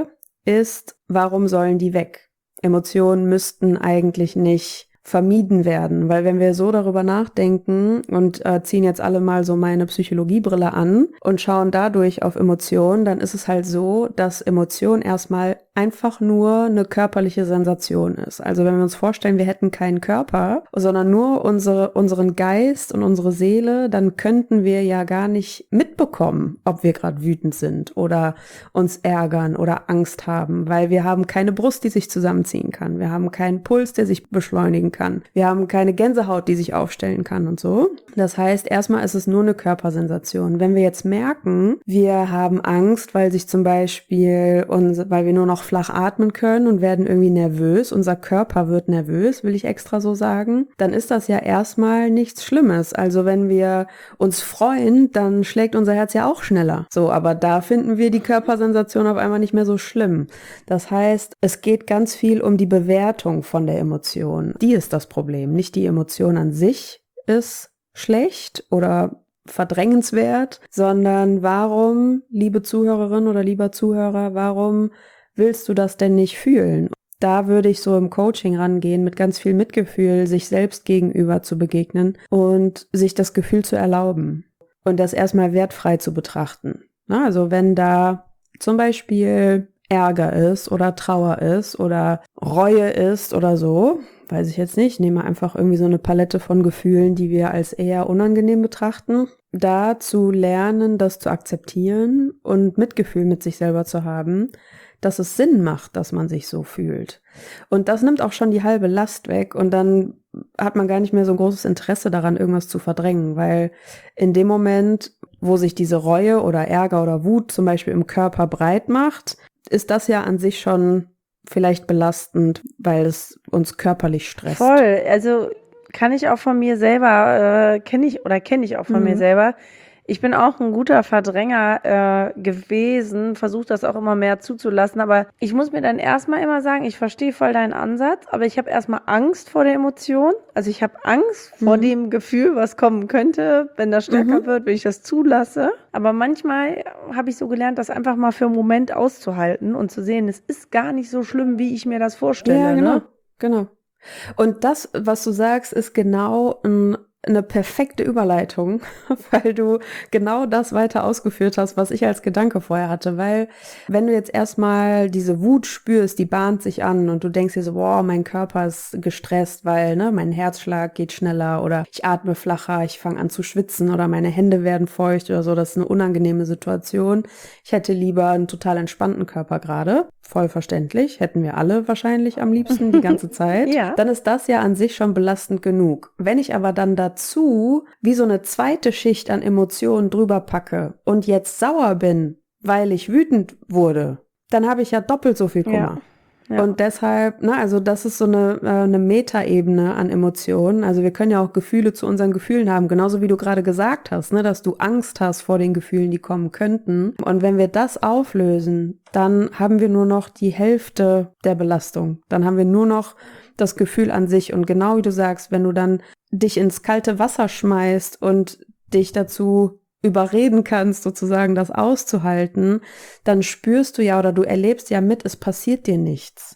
ist, warum sollen die weg? Emotionen müssten eigentlich nicht vermieden werden, weil wenn wir so darüber nachdenken und ziehen jetzt alle mal so meine Psychologiebrille an und schauen dadurch auf Emotionen, dann ist es halt so, dass Emotion erstmal einfach nur eine körperliche Sensation ist. Also wenn wir uns vorstellen, wir hätten keinen Körper, sondern nur unseren Geist und unsere Seele, dann könnten wir ja gar nicht mitbekommen, ob wir gerade wütend sind oder uns ärgern oder Angst haben, weil wir haben keine Brust, die sich zusammenziehen kann. Wir haben keinen Puls, der sich beschleunigen kann. Wir haben keine Gänsehaut, die sich aufstellen kann und so. Das heißt, erstmal ist es nur eine Körpersensation. Wenn wir jetzt merken, wir haben Angst, weil sich zum Beispiel weil wir nur noch flach atmen können und werden irgendwie nervös, unser Körper wird nervös, will ich extra so sagen, dann ist das ja erstmal nichts Schlimmes. Also wenn wir uns freuen, dann schlägt unser Herz ja auch schneller. So, aber da finden wir die Körpersensation auf einmal nicht mehr so schlimm. Das heißt, es geht ganz viel um die Bewertung von der Emotion. Die ist das Problem. Nicht die Emotion an sich ist schlecht oder verdrängenswert, sondern warum, liebe Zuhörerin oder lieber Zuhörer, warum willst du das denn nicht fühlen? Da würde ich so im Coaching rangehen, mit ganz viel Mitgefühl, sich selbst gegenüber zu begegnen und sich das Gefühl zu erlauben und das erstmal wertfrei zu betrachten. Also wenn da zum Beispiel Ärger ist oder Trauer ist oder Reue ist oder so, weiß ich jetzt nicht, nehme einfach irgendwie so eine Palette von Gefühlen, die wir als eher unangenehm betrachten, da zu lernen, das zu akzeptieren und Mitgefühl mit sich selber zu haben, dass es Sinn macht, dass man sich so fühlt. Und das nimmt auch schon die halbe Last weg und dann hat man gar nicht mehr so ein großes Interesse daran, irgendwas zu verdrängen, weil in dem Moment, wo sich diese Reue oder Ärger oder Wut zum Beispiel im Körper breit macht, ist das ja an sich schon vielleicht belastend, weil es uns körperlich stresst. Voll, also kann ich auch von mir selber, kenne ich auch von mir selber. Ich bin auch ein guter Verdränger gewesen, versuche das auch immer mehr zuzulassen, aber ich muss mir dann erstmal immer sagen, ich verstehe voll deinen Ansatz, aber ich habe erstmal Angst vor der Emotion, also ich habe Angst vor dem Gefühl, was kommen könnte, wenn das stärker wird, wenn ich das zulasse, aber manchmal habe ich so gelernt, das einfach mal für einen Moment auszuhalten und zu sehen, es ist gar nicht so schlimm, wie ich mir das vorstelle. Ja, ne? Genau. Und das, was du sagst, ist genau eine perfekte Überleitung, weil du genau das weiter ausgeführt hast, was ich als Gedanke vorher hatte, weil wenn du jetzt erstmal diese Wut spürst, die bahnt sich an und du denkst dir so, boah, mein Körper ist gestresst, weil mein Herzschlag geht schneller oder ich atme flacher, ich fange an zu schwitzen oder meine Hände werden feucht oder so, das ist eine unangenehme Situation. Ich hätte lieber einen total entspannten Körper gerade, voll verständlich, hätten wir alle wahrscheinlich am liebsten die ganze Zeit. Ja. Dann ist das ja an sich schon belastend genug. Wenn ich aber dann dazu wie so eine zweite Schicht an Emotionen drüber packe und jetzt sauer bin, weil ich wütend wurde, dann habe ich ja doppelt so viel Kummer. Ja. Und deshalb, also das ist so eine Metaebene an Emotionen. Also wir können ja auch Gefühle zu unseren Gefühlen haben, genauso wie du gerade gesagt hast, dass du Angst hast vor den Gefühlen, die kommen könnten. Und wenn wir das auflösen, dann haben wir nur noch die Hälfte der Belastung. Dann haben wir nur noch das Gefühl an sich. Und genau wie du sagst, wenn du dann dich ins kalte Wasser schmeißt und dich dazu überreden kannst, sozusagen das auszuhalten, dann spürst du ja oder du erlebst ja mit, es passiert dir nichts.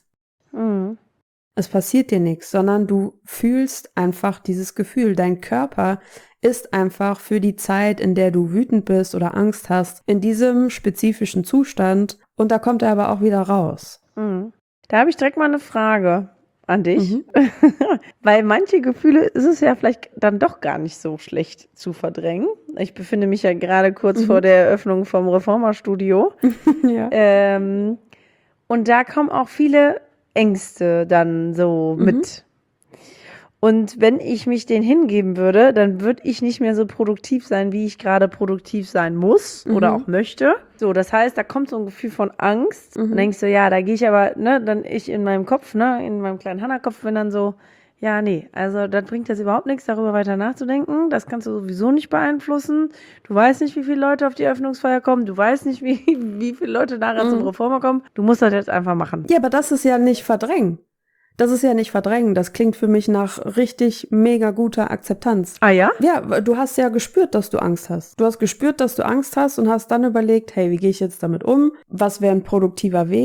Es passiert dir nichts, sondern du fühlst einfach dieses Gefühl. Dein Körper ist einfach für die Zeit, in der du wütend bist oder Angst hast, in diesem spezifischen Zustand und da kommt er aber auch wieder raus. Da habe ich direkt mal eine Frage an dich, weil manche Gefühle ist es ja vielleicht dann doch gar nicht so schlecht zu verdrängen. Ich befinde mich ja gerade kurz vor der Eröffnung vom Reformerstudio. Ja. Und da kommen auch viele Ängste dann so mit. Und wenn ich mich denen hingeben würde, dann würde ich nicht mehr so produktiv sein, wie ich gerade produktiv sein muss oder auch möchte. So, das heißt, da kommt so ein Gefühl von Angst. Und denkst du, ja, da gehe ich aber, dann ich in meinem Kopf, in meinem kleinen Hannah-Kopf bin dann so, ja, nee, also das bringt jetzt überhaupt nichts, darüber weiter nachzudenken. Das kannst du sowieso nicht beeinflussen. Du weißt nicht, wie viele Leute auf die Eröffnungsfeier kommen. Du weißt nicht, wie viele Leute nachher zum Reformer kommen. Du musst das jetzt einfach machen. Ja, aber das ist ja nicht verdrängen. Das ist ja nicht verdrängen. Das klingt für mich nach richtig mega guter Akzeptanz. Ah ja? Ja, du hast ja gespürt, dass du Angst hast. Du hast gespürt, dass du Angst hast und hast dann überlegt, hey, wie gehe ich jetzt damit um? Was wäre ein produktiver Weg?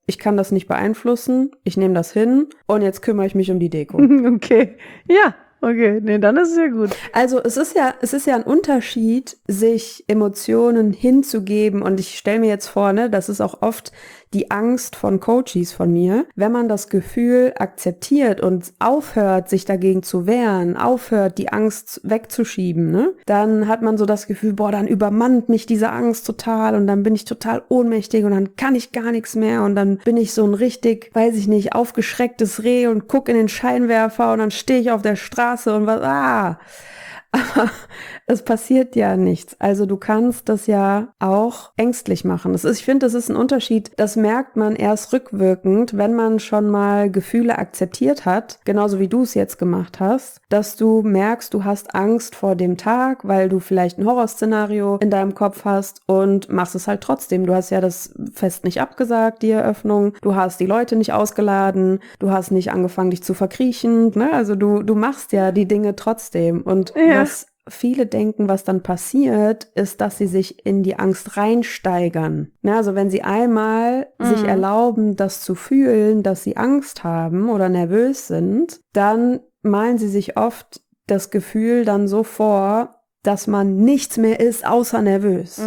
ich kann das nicht beeinflussen, ich nehme das hin und jetzt kümmere ich mich um die Deko. Okay, ja. Okay, nee, dann ist es ja gut. Also es ist ja ein Unterschied, sich Emotionen hinzugeben, und ich stelle mir jetzt vor, ne, das ist auch oft die Angst von Coaches von mir, wenn man das Gefühl akzeptiert und aufhört, sich dagegen zu wehren, aufhört, die Angst wegzuschieben, ne, dann hat man so das Gefühl, boah, dann übermannt mich diese Angst total und dann bin ich total ohnmächtig und dann kann ich gar nichts mehr und dann bin ich so ein richtig, weiß ich nicht, aufgeschrecktes Reh und guck in den Scheinwerfer und dann stehe ich auf der Straße und was, aber es passiert ja nichts. Also du kannst das ja auch ängstlich machen. Ich finde, das ist ein Unterschied, das merkt man erst rückwirkend, wenn man schon mal Gefühle akzeptiert hat, genauso wie du es jetzt gemacht hast, dass du merkst, du hast Angst vor dem Tag, weil du vielleicht ein Horrorszenario in deinem Kopf hast und machst es halt trotzdem. Du hast ja das Fest nicht abgesagt, die Eröffnung, du hast die Leute nicht ausgeladen, du hast nicht angefangen, dich zu verkriechen, ne? Also du machst ja die Dinge trotzdem. Und was viele denken, was dann passiert, ist, dass sie sich in die Angst reinsteigern. Ne? Also wenn sie einmal sich erlauben, das zu fühlen, dass sie Angst haben oder nervös sind, dann malen sie sich oft das Gefühl dann so vor, dass man nichts mehr ist, außer nervös.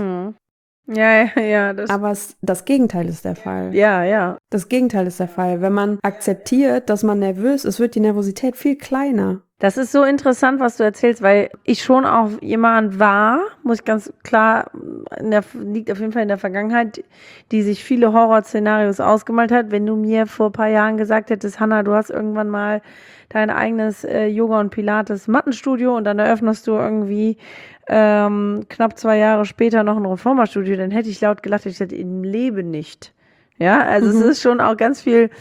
Ja. Aber das Gegenteil ist der Fall. Ja. Das Gegenteil ist der Fall. Wenn man akzeptiert, dass man nervös ist, wird die Nervosität viel kleiner. Das ist so interessant, was du erzählst, weil ich schon auch jemand war, muss ich ganz klar, liegt auf jeden Fall in der Vergangenheit, die sich viele Horrorszenarios ausgemalt hat. Wenn du mir vor ein paar Jahren gesagt hättest, Hanna, du hast irgendwann mal dein eigenes Yoga- und Pilates-Mattenstudio und dann eröffnest du irgendwie knapp 2 Jahre später noch ein Reformerstudio, dann hätte ich laut gelacht, ich hätte im Leben nicht. Ja, also es ist schon auch ganz viel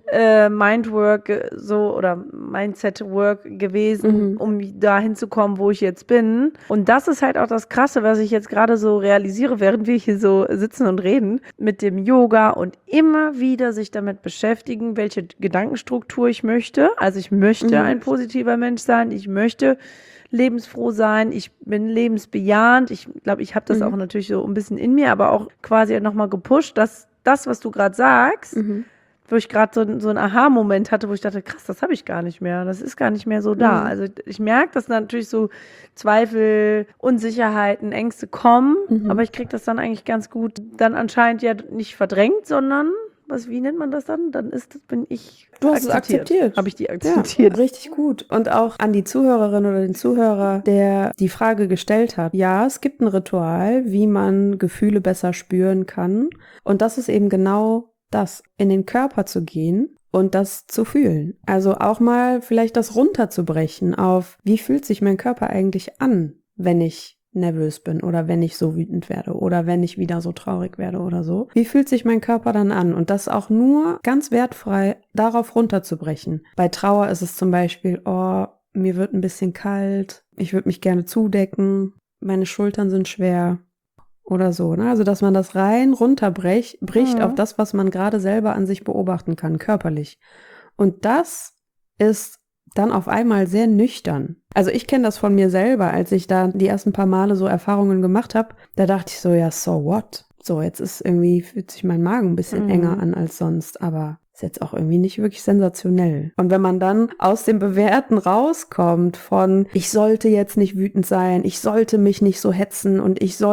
Mindwork so oder Mindset-Work gewesen, um dahin zu kommen, wo ich jetzt bin. Und das ist halt auch das Krasse, was ich jetzt gerade so realisiere, während wir hier so sitzen und reden, mit dem Yoga und immer wieder sich damit beschäftigen, welche Gedankenstruktur ich möchte. Also ich möchte ein positiver Mensch sein, ich möchte lebensfroh sein, ich bin lebensbejahend. Ich glaube, ich habe das auch natürlich so ein bisschen in mir, aber auch quasi nochmal gepusht, dass das, was du gerade sagst, wo ich gerade so einen Aha-Moment hatte, wo ich dachte, krass, das habe ich gar nicht mehr. Das ist gar nicht mehr so da. Also ich merke, dass natürlich so Zweifel, Unsicherheiten, Ängste kommen, aber ich kriege das dann eigentlich ganz gut dann anscheinend ja nicht verdrängt, sondern wie nennt man das dann? Dann bin ich Du hast es akzeptiert. Habe ich die akzeptiert. Ja, richtig gut. Und auch an die Zuhörerin oder den Zuhörer, der die Frage gestellt hat. Ja, es gibt ein Ritual, wie man Gefühle besser spüren kann. Und das ist eben genau das, in den Körper zu gehen und das zu fühlen. Also auch mal vielleicht das runterzubrechen auf, wie fühlt sich mein Körper eigentlich an, wenn ich nervös bin oder wenn ich so wütend werde oder wenn ich wieder so traurig werde oder so. Wie fühlt sich mein Körper dann an? Und das auch nur ganz wertfrei darauf runterzubrechen. Bei Trauer ist es zum Beispiel, oh, mir wird ein bisschen kalt, ich würde mich gerne zudecken, meine Schultern sind schwer oder so. Ne? Also, dass man das rein runterbricht auf das, was man gerade selber an sich beobachten kann, körperlich. Und das ist dann auf einmal sehr nüchtern. Also ich kenne das von mir selber, als ich da die ersten paar Male so Erfahrungen gemacht habe, da dachte ich so, ja, so what? So, jetzt fühlt sich mein Magen ein bisschen enger an als sonst, aber ist jetzt auch irgendwie nicht wirklich sensationell. Und wenn man dann aus dem Bewerten rauskommt von, ich sollte jetzt nicht wütend sein, ich sollte mich nicht so hetzen und ich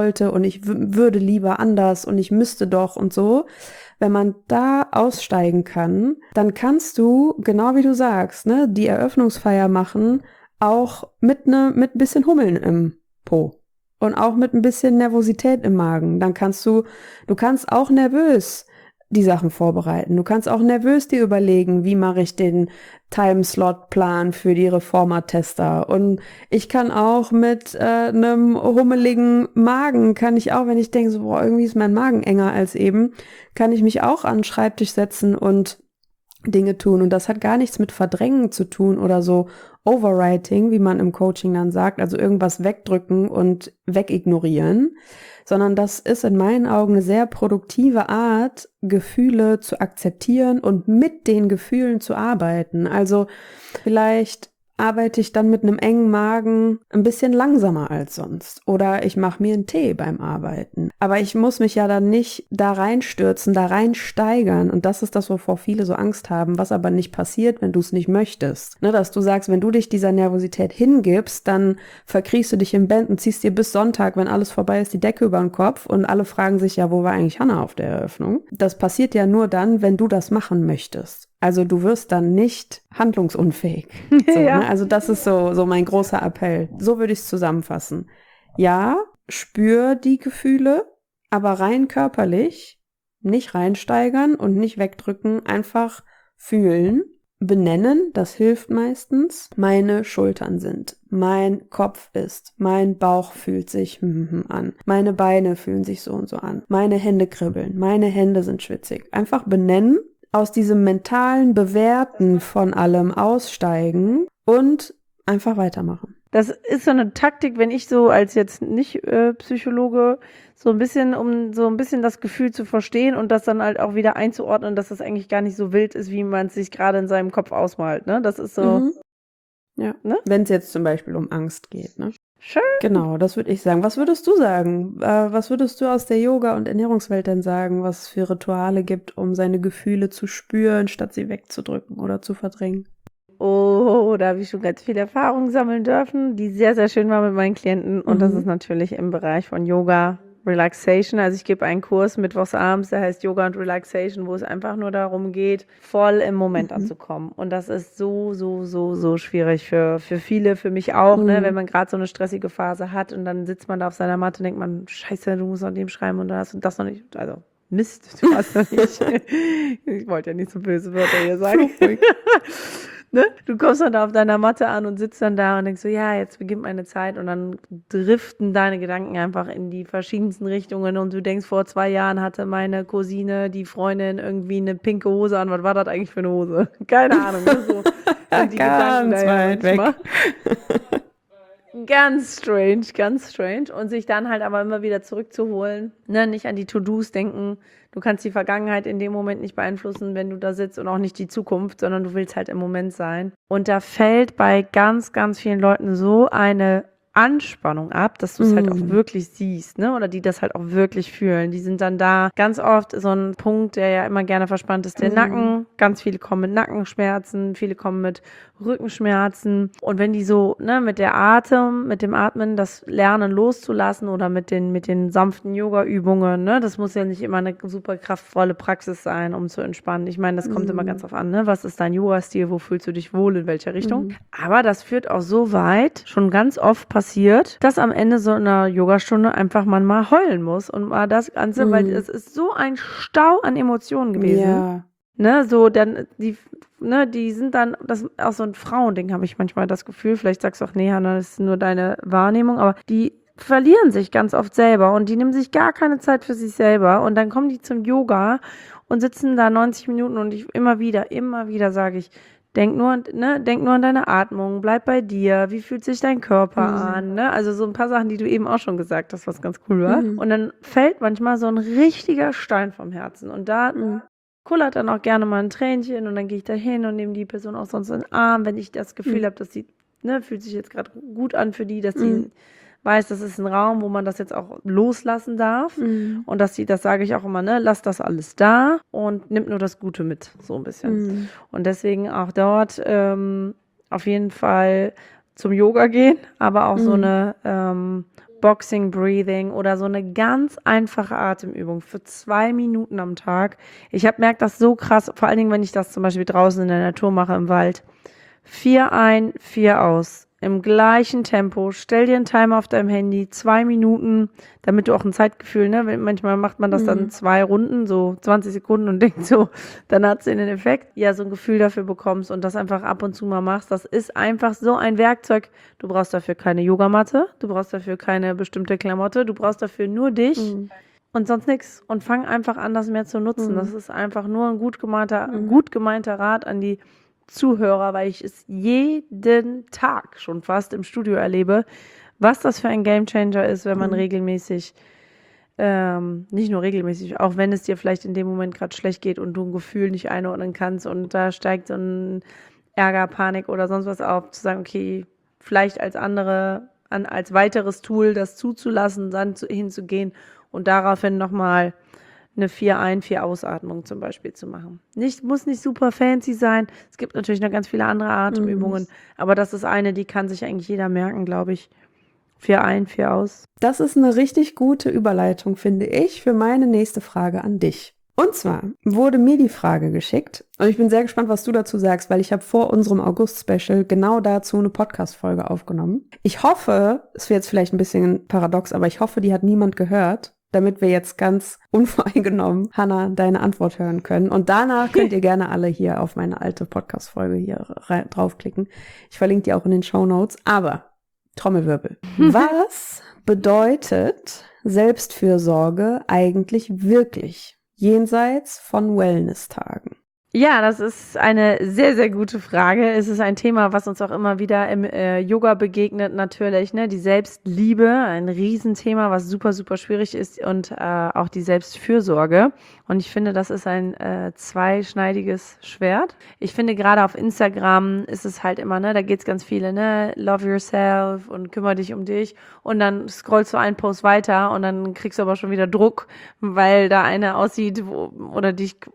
würde lieber anders und ich müsste doch und so, wenn man da aussteigen kann, dann kannst du, genau wie du sagst, ne, die Eröffnungsfeier machen, auch mit ein bisschen Hummeln im Po und auch mit ein bisschen Nervosität im Magen. Dann kannst du kannst auch nervös die Sachen vorbereiten. Du kannst auch nervös dir überlegen, wie mache ich den Timeslot-Plan für die Reformer-Tester. Und ich kann auch mit einem hummeligen Magen, wenn ich denke, so, boah, irgendwie ist mein Magen enger als eben, kann ich mich auch an den Schreibtisch setzen und Dinge tun. Und das hat gar nichts mit Verdrängen zu tun oder so Overwriting, wie man im Coaching dann sagt, also irgendwas wegdrücken und wegignorieren, sondern das ist in meinen Augen eine sehr produktive Art, Gefühle zu akzeptieren und mit den Gefühlen zu arbeiten. Also vielleicht arbeite ich dann mit einem engen Magen ein bisschen langsamer als sonst. Oder ich mache mir einen Tee beim Arbeiten. Aber ich muss mich ja dann nicht da reinstürzen, da reinsteigern. Und das ist das, wovor viele so Angst haben, was aber nicht passiert, wenn du es nicht möchtest. Ne, dass du sagst, wenn du dich dieser Nervosität hingibst, dann verkriechst du dich im Bett und ziehst dir bis Sonntag, wenn alles vorbei ist, die Decke über den Kopf und alle fragen sich ja, wo war eigentlich Hannah auf der Eröffnung? Das passiert ja nur dann, wenn du das machen möchtest. Also du wirst dann nicht handlungsunfähig. So, Ja. ne? Also das ist so mein großer Appell. So würde ich es zusammenfassen. Ja, spür die Gefühle, aber rein körperlich, nicht reinsteigern und nicht wegdrücken, einfach fühlen, benennen, das hilft meistens. Meine Schultern sind, mein Kopf ist, mein Bauch fühlt sich an, meine Beine fühlen sich so und so an, meine Hände kribbeln, meine Hände sind schwitzig. Einfach benennen, aus diesem mentalen Bewerten von allem aussteigen und einfach weitermachen. Das ist so eine Taktik, wenn ich so als jetzt nicht Psychologe so ein bisschen, um so ein bisschen das Gefühl zu verstehen und das dann halt auch wieder einzuordnen, dass das eigentlich gar nicht so wild ist, wie man es sich gerade in seinem Kopf ausmalt, ne? Das ist so. Ja, ne? Wenn es jetzt zum Beispiel um Angst geht, ne? Schön. Genau, das würde ich sagen. Was würdest du sagen? Was würdest du aus der Yoga- und Ernährungswelt denn sagen, was es für Rituale gibt, um seine Gefühle zu spüren, statt sie wegzudrücken oder zu verdrängen? Oh, da habe ich schon ganz viel Erfahrung sammeln dürfen, die sehr, sehr schön war mit meinen Klienten. Und das ist natürlich im Bereich von Yoga, Relaxation. Also ich gebe einen Kurs mittwochsabends, der heißt Yoga und Relaxation, wo es einfach nur darum geht, voll im Moment anzukommen. Und das ist so schwierig für viele, für mich auch, ne, wenn man gerade so eine stressige Phase hat und dann sitzt man da auf seiner Matte und denkt man, scheiße, du musst noch dem schreiben und dann hast du das noch nicht, also Mist, du hast noch nicht. Ich wollte ja nicht so böse Wörter hier sagen. Ne? Du kommst dann da auf deiner Matte an und sitzt dann da und denkst so, ja, jetzt beginnt meine Zeit und dann driften deine Gedanken einfach in die verschiedensten Richtungen und du denkst, vor 2 Jahren hatte meine Cousine, die Freundin, irgendwie eine pinke Hose an. Was war das eigentlich für eine Hose? Keine Ahnung. Ne? So sind die Gedanken Ganz weit weg. Ganz strange. Und sich dann halt aber immer wieder zurückzuholen, ne? Nicht an die To-Dos denken. Du kannst die Vergangenheit in dem Moment nicht beeinflussen, wenn du da sitzt und auch nicht die Zukunft, sondern du willst halt im Moment sein. Und da fällt bei ganz, ganz vielen Leuten so eine Anspannung ab, dass du es halt auch wirklich siehst, ne? Oder die das halt auch wirklich fühlen. Die sind dann da. Ganz oft so ein Punkt, der ja immer gerne verspannt ist, der Nacken. Ganz viele kommen mit Nackenschmerzen, viele kommen mit Rückenschmerzen. Und wenn die so, ne, mit dem Atmen, das Lernen loszulassen oder mit den sanften Yoga-Übungen, ne, das muss ja nicht immer eine super kraftvolle Praxis sein, um zu entspannen. Ich meine, das kommt immer ganz drauf an, ne? Was ist dein Yoga-Stil? Wo fühlst du dich wohl? In welcher Richtung? Aber das führt auch so weit, schon ganz oft passiert, dass am Ende so einer Yogastunde einfach man mal heulen muss und mal das Ganze, weil es ist so ein Stau an Emotionen gewesen. Ja. Ne, so dann, die sind dann, das ist auch so ein Frauending, habe ich manchmal das Gefühl. Vielleicht sagst du auch, nee, Hannah, das ist nur deine Wahrnehmung, aber die verlieren sich ganz oft selber und die nehmen sich gar keine Zeit für sich selber und dann kommen die zum Yoga und sitzen da 90 Minuten und ich immer wieder sage ich, denk nur an deine Atmung, bleib bei dir, wie fühlt sich dein Körper an, ne? Also so ein paar Sachen, die du eben auch schon gesagt hast, was ganz cool war. Und dann fällt manchmal so ein richtiger Stein vom Herzen und da kullert dann auch gerne mal ein Tränchen und dann gehe ich da hin und nehme die Person auch sonst in den Arm, wenn ich das Gefühl habe, dass sie, ne, fühlt sich jetzt gerade gut an für die, dass sie weiß, das ist ein Raum, wo man das jetzt auch loslassen darf und das sage ich auch immer, ne, lass das alles da und nimm nur das Gute mit, so ein bisschen. Und deswegen auch dort auf jeden Fall zum Yoga gehen, aber auch so eine Boxing Breathing oder so eine ganz einfache Atemübung für 2 Minuten am Tag. Ich habe merkt das so krass, vor allen Dingen, wenn ich das zum Beispiel draußen in der Natur mache, im Wald. 4 ein, 4 aus. Im gleichen Tempo. Stell dir einen Timer auf deinem Handy, 2 Minuten, damit du auch ein Zeitgefühl, ne? Manchmal macht man das dann 2 Runden, so 20 Sekunden und denkt so, dann hat es den Effekt. Ja, so ein Gefühl dafür bekommst und das einfach ab und zu mal machst. Das ist einfach so ein Werkzeug. Du brauchst dafür keine Yogamatte, du brauchst dafür keine bestimmte Klamotte, du brauchst dafür nur dich und sonst nichts. Und fang einfach an, das mehr zu nutzen. Das ist einfach nur ein gut gemeinter Rat an die Zuhörer, weil ich es jeden Tag schon fast im Studio erlebe, was das für ein Gamechanger ist, wenn man regelmäßig, nicht nur regelmäßig, auch wenn es dir vielleicht in dem Moment gerade schlecht geht und du ein Gefühl nicht einordnen kannst und da steigt so ein Ärger, Panik oder sonst was auf, zu sagen, okay, vielleicht als weiteres Tool das zuzulassen, dann hinzugehen und daraufhin nochmal eine 4-Ein-, 4-Ausatmung zum Beispiel zu machen. Muss nicht super fancy sein. Es gibt natürlich noch ganz viele andere Atemübungen, aber das ist eine, die kann sich eigentlich jeder merken, glaube ich. 4-Ein-, 4-Aus. Das ist eine richtig gute Überleitung, finde ich, für meine nächste Frage an dich. Und zwar wurde mir die Frage geschickt und ich bin sehr gespannt, was du dazu sagst, weil ich habe vor unserem August-Special genau dazu eine Podcast-Folge aufgenommen. Ich hoffe, es wird jetzt vielleicht ein bisschen paradox, aber ich hoffe, die hat niemand gehört, damit wir jetzt ganz unvoreingenommen, Hannah, deine Antwort hören können. Und danach könnt ihr gerne alle hier auf meine alte Podcast-Folge hier draufklicken. Ich verlinke die auch in den Shownotes. Aber, Trommelwirbel. Was bedeutet Selbstfürsorge eigentlich wirklich, jenseits von Wellness-Tagen? Ja, das ist eine sehr, sehr gute Frage. Es ist ein Thema, was uns auch immer wieder im Yoga begegnet natürlich, ne? Die Selbstliebe, ein Riesenthema, was super, super schwierig ist und auch die Selbstfürsorge. Und ich finde, das ist ein zweischneidiges Schwert. Ich finde, gerade auf Instagram ist es halt immer, ne, da geht's ganz viele, ne, love yourself und kümmere dich um dich. Und dann scrollst du einen Post weiter und dann kriegst du aber schon wieder Druck, weil da einer aussieht oder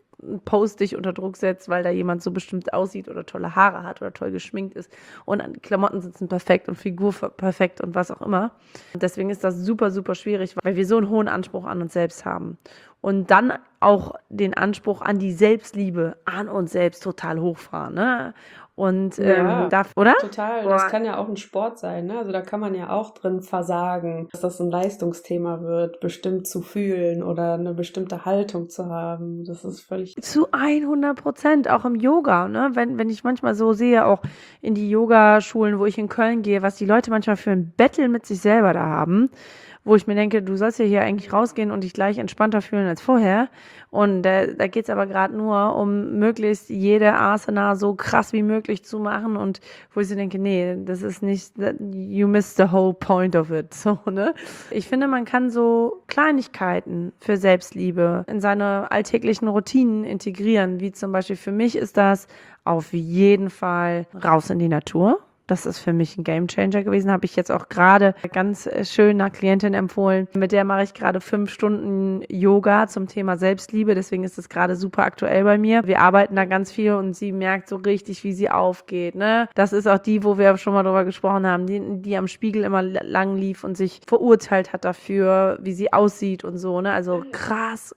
Post dich unter Druck setzt, weil da jemand so bestimmt aussieht oder tolle Haare hat oder toll geschminkt ist und die Klamotten sitzen perfekt und Figur perfekt und was auch immer. Und deswegen ist das super, super schwierig, weil wir so einen hohen Anspruch an uns selbst haben. Und dann auch den Anspruch an die Selbstliebe an uns selbst total hochfahren, ne? Und oder? Total. Das kann ja auch ein Sport sein, ne? Also da kann man ja auch drin versagen, dass das ein Leistungsthema wird, bestimmt zu fühlen oder eine bestimmte Haltung zu haben. Das ist völlig... Zu 100%, auch im Yoga, ne? Wenn ich manchmal so sehe, auch in die Yogaschulen, wo ich in Köln gehe, was die Leute manchmal für ein Battle mit sich selber da haben, wo ich mir denke, du sollst ja hier eigentlich rausgehen und dich gleich entspannter fühlen als vorher. Und da geht's aber gerade nur um möglichst jede Asana so krass wie möglich zu machen und wo ich so denke, nee, das ist nicht, you missed the whole point of it, so, ne? Ich finde, man kann so Kleinigkeiten für Selbstliebe in seine alltäglichen Routinen integrieren, wie zum Beispiel für mich ist das auf jeden Fall raus in die Natur. Das ist für mich ein Gamechanger gewesen, habe ich jetzt auch gerade ganz schön einer Klientin empfohlen. Mit der mache ich gerade 5 Stunden Yoga zum Thema Selbstliebe, deswegen ist es gerade super aktuell bei mir. Wir arbeiten da ganz viel und sie merkt so richtig, wie sie aufgeht, ne? Das ist auch die, wo wir schon mal drüber gesprochen haben, die am Spiegel immer lang lief und sich verurteilt hat dafür, wie sie aussieht und so, ne? Also krass,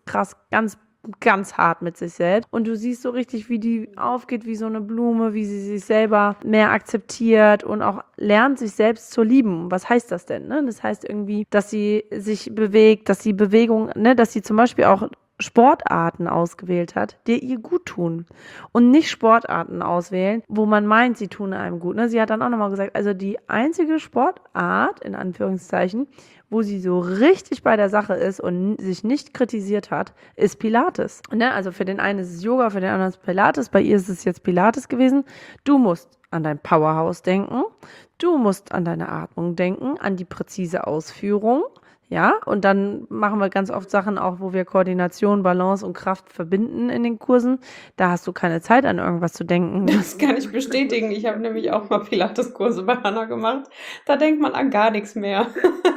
ganz hart mit sich selbst. Und du siehst so richtig, wie die aufgeht, wie so eine Blume, wie sie sich selber mehr akzeptiert und auch lernt, sich selbst zu lieben. Was heißt das denn? Ne? Das heißt irgendwie, dass sie sich bewegt, dass sie Bewegung, ne, dass sie zum Beispiel auch Sportarten ausgewählt hat, die ihr gut tun. Und nicht Sportarten auswählen, wo man meint, sie tun einem gut. Ne? Sie hat dann auch nochmal gesagt, also die einzige Sportart, in Anführungszeichen, wo sie so richtig bei der Sache ist und sich nicht kritisiert hat, ist Pilates. Ne? Also für den einen ist es Yoga, für den anderen ist es Pilates. Bei ihr ist es jetzt Pilates gewesen. Du musst an dein Powerhouse denken. Du musst an deine Atmung denken, an die präzise Ausführung. Ja, und dann machen wir ganz oft Sachen auch, wo wir Koordination, Balance und Kraft verbinden in den Kursen. Da hast du keine Zeit, an irgendwas zu denken. Das kann ich bestätigen. Ich habe nämlich auch mal Pilates-Kurse bei Hannah gemacht. Da denkt man an gar nichts mehr.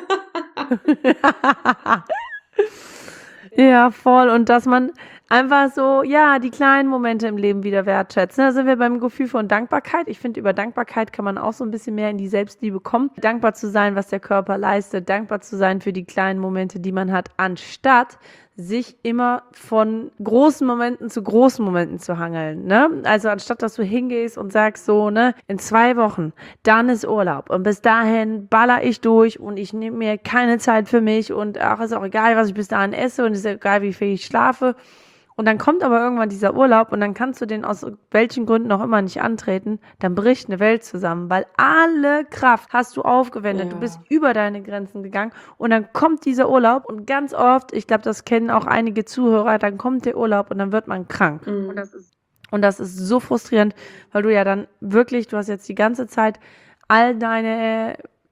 Ja, voll. Und dass man einfach so, ja, die kleinen Momente im Leben wieder wertschätzt. Da sind wir beim Gefühl von Dankbarkeit. Ich finde, über Dankbarkeit kann man auch so ein bisschen mehr in die Selbstliebe kommen. Dankbar zu sein, was der Körper leistet. Dankbar zu sein für die kleinen Momente, die man hat, anstatt sich immer von großen Momenten zu großen Momenten zu hangeln, ne? Also anstatt, dass du hingehst und sagst so, ne, in 2 Wochen, dann ist Urlaub und bis dahin baller ich durch und ich nehme mir keine Zeit für mich und ach, ist auch egal, was ich bis dahin esse und ist egal, wie viel ich schlafe. Und dann kommt aber irgendwann dieser Urlaub und dann kannst du den aus welchen Gründen auch immer nicht antreten, dann bricht eine Welt zusammen, weil alle Kraft hast du aufgewendet, ja. Du bist über deine Grenzen gegangen und dann kommt dieser Urlaub und ganz oft, ich glaube, das kennen auch einige Zuhörer, dann kommt der Urlaub und dann wird man krank. Mhm. Und das ist so frustrierend, weil du ja dann wirklich, du hast jetzt die ganze Zeit all deine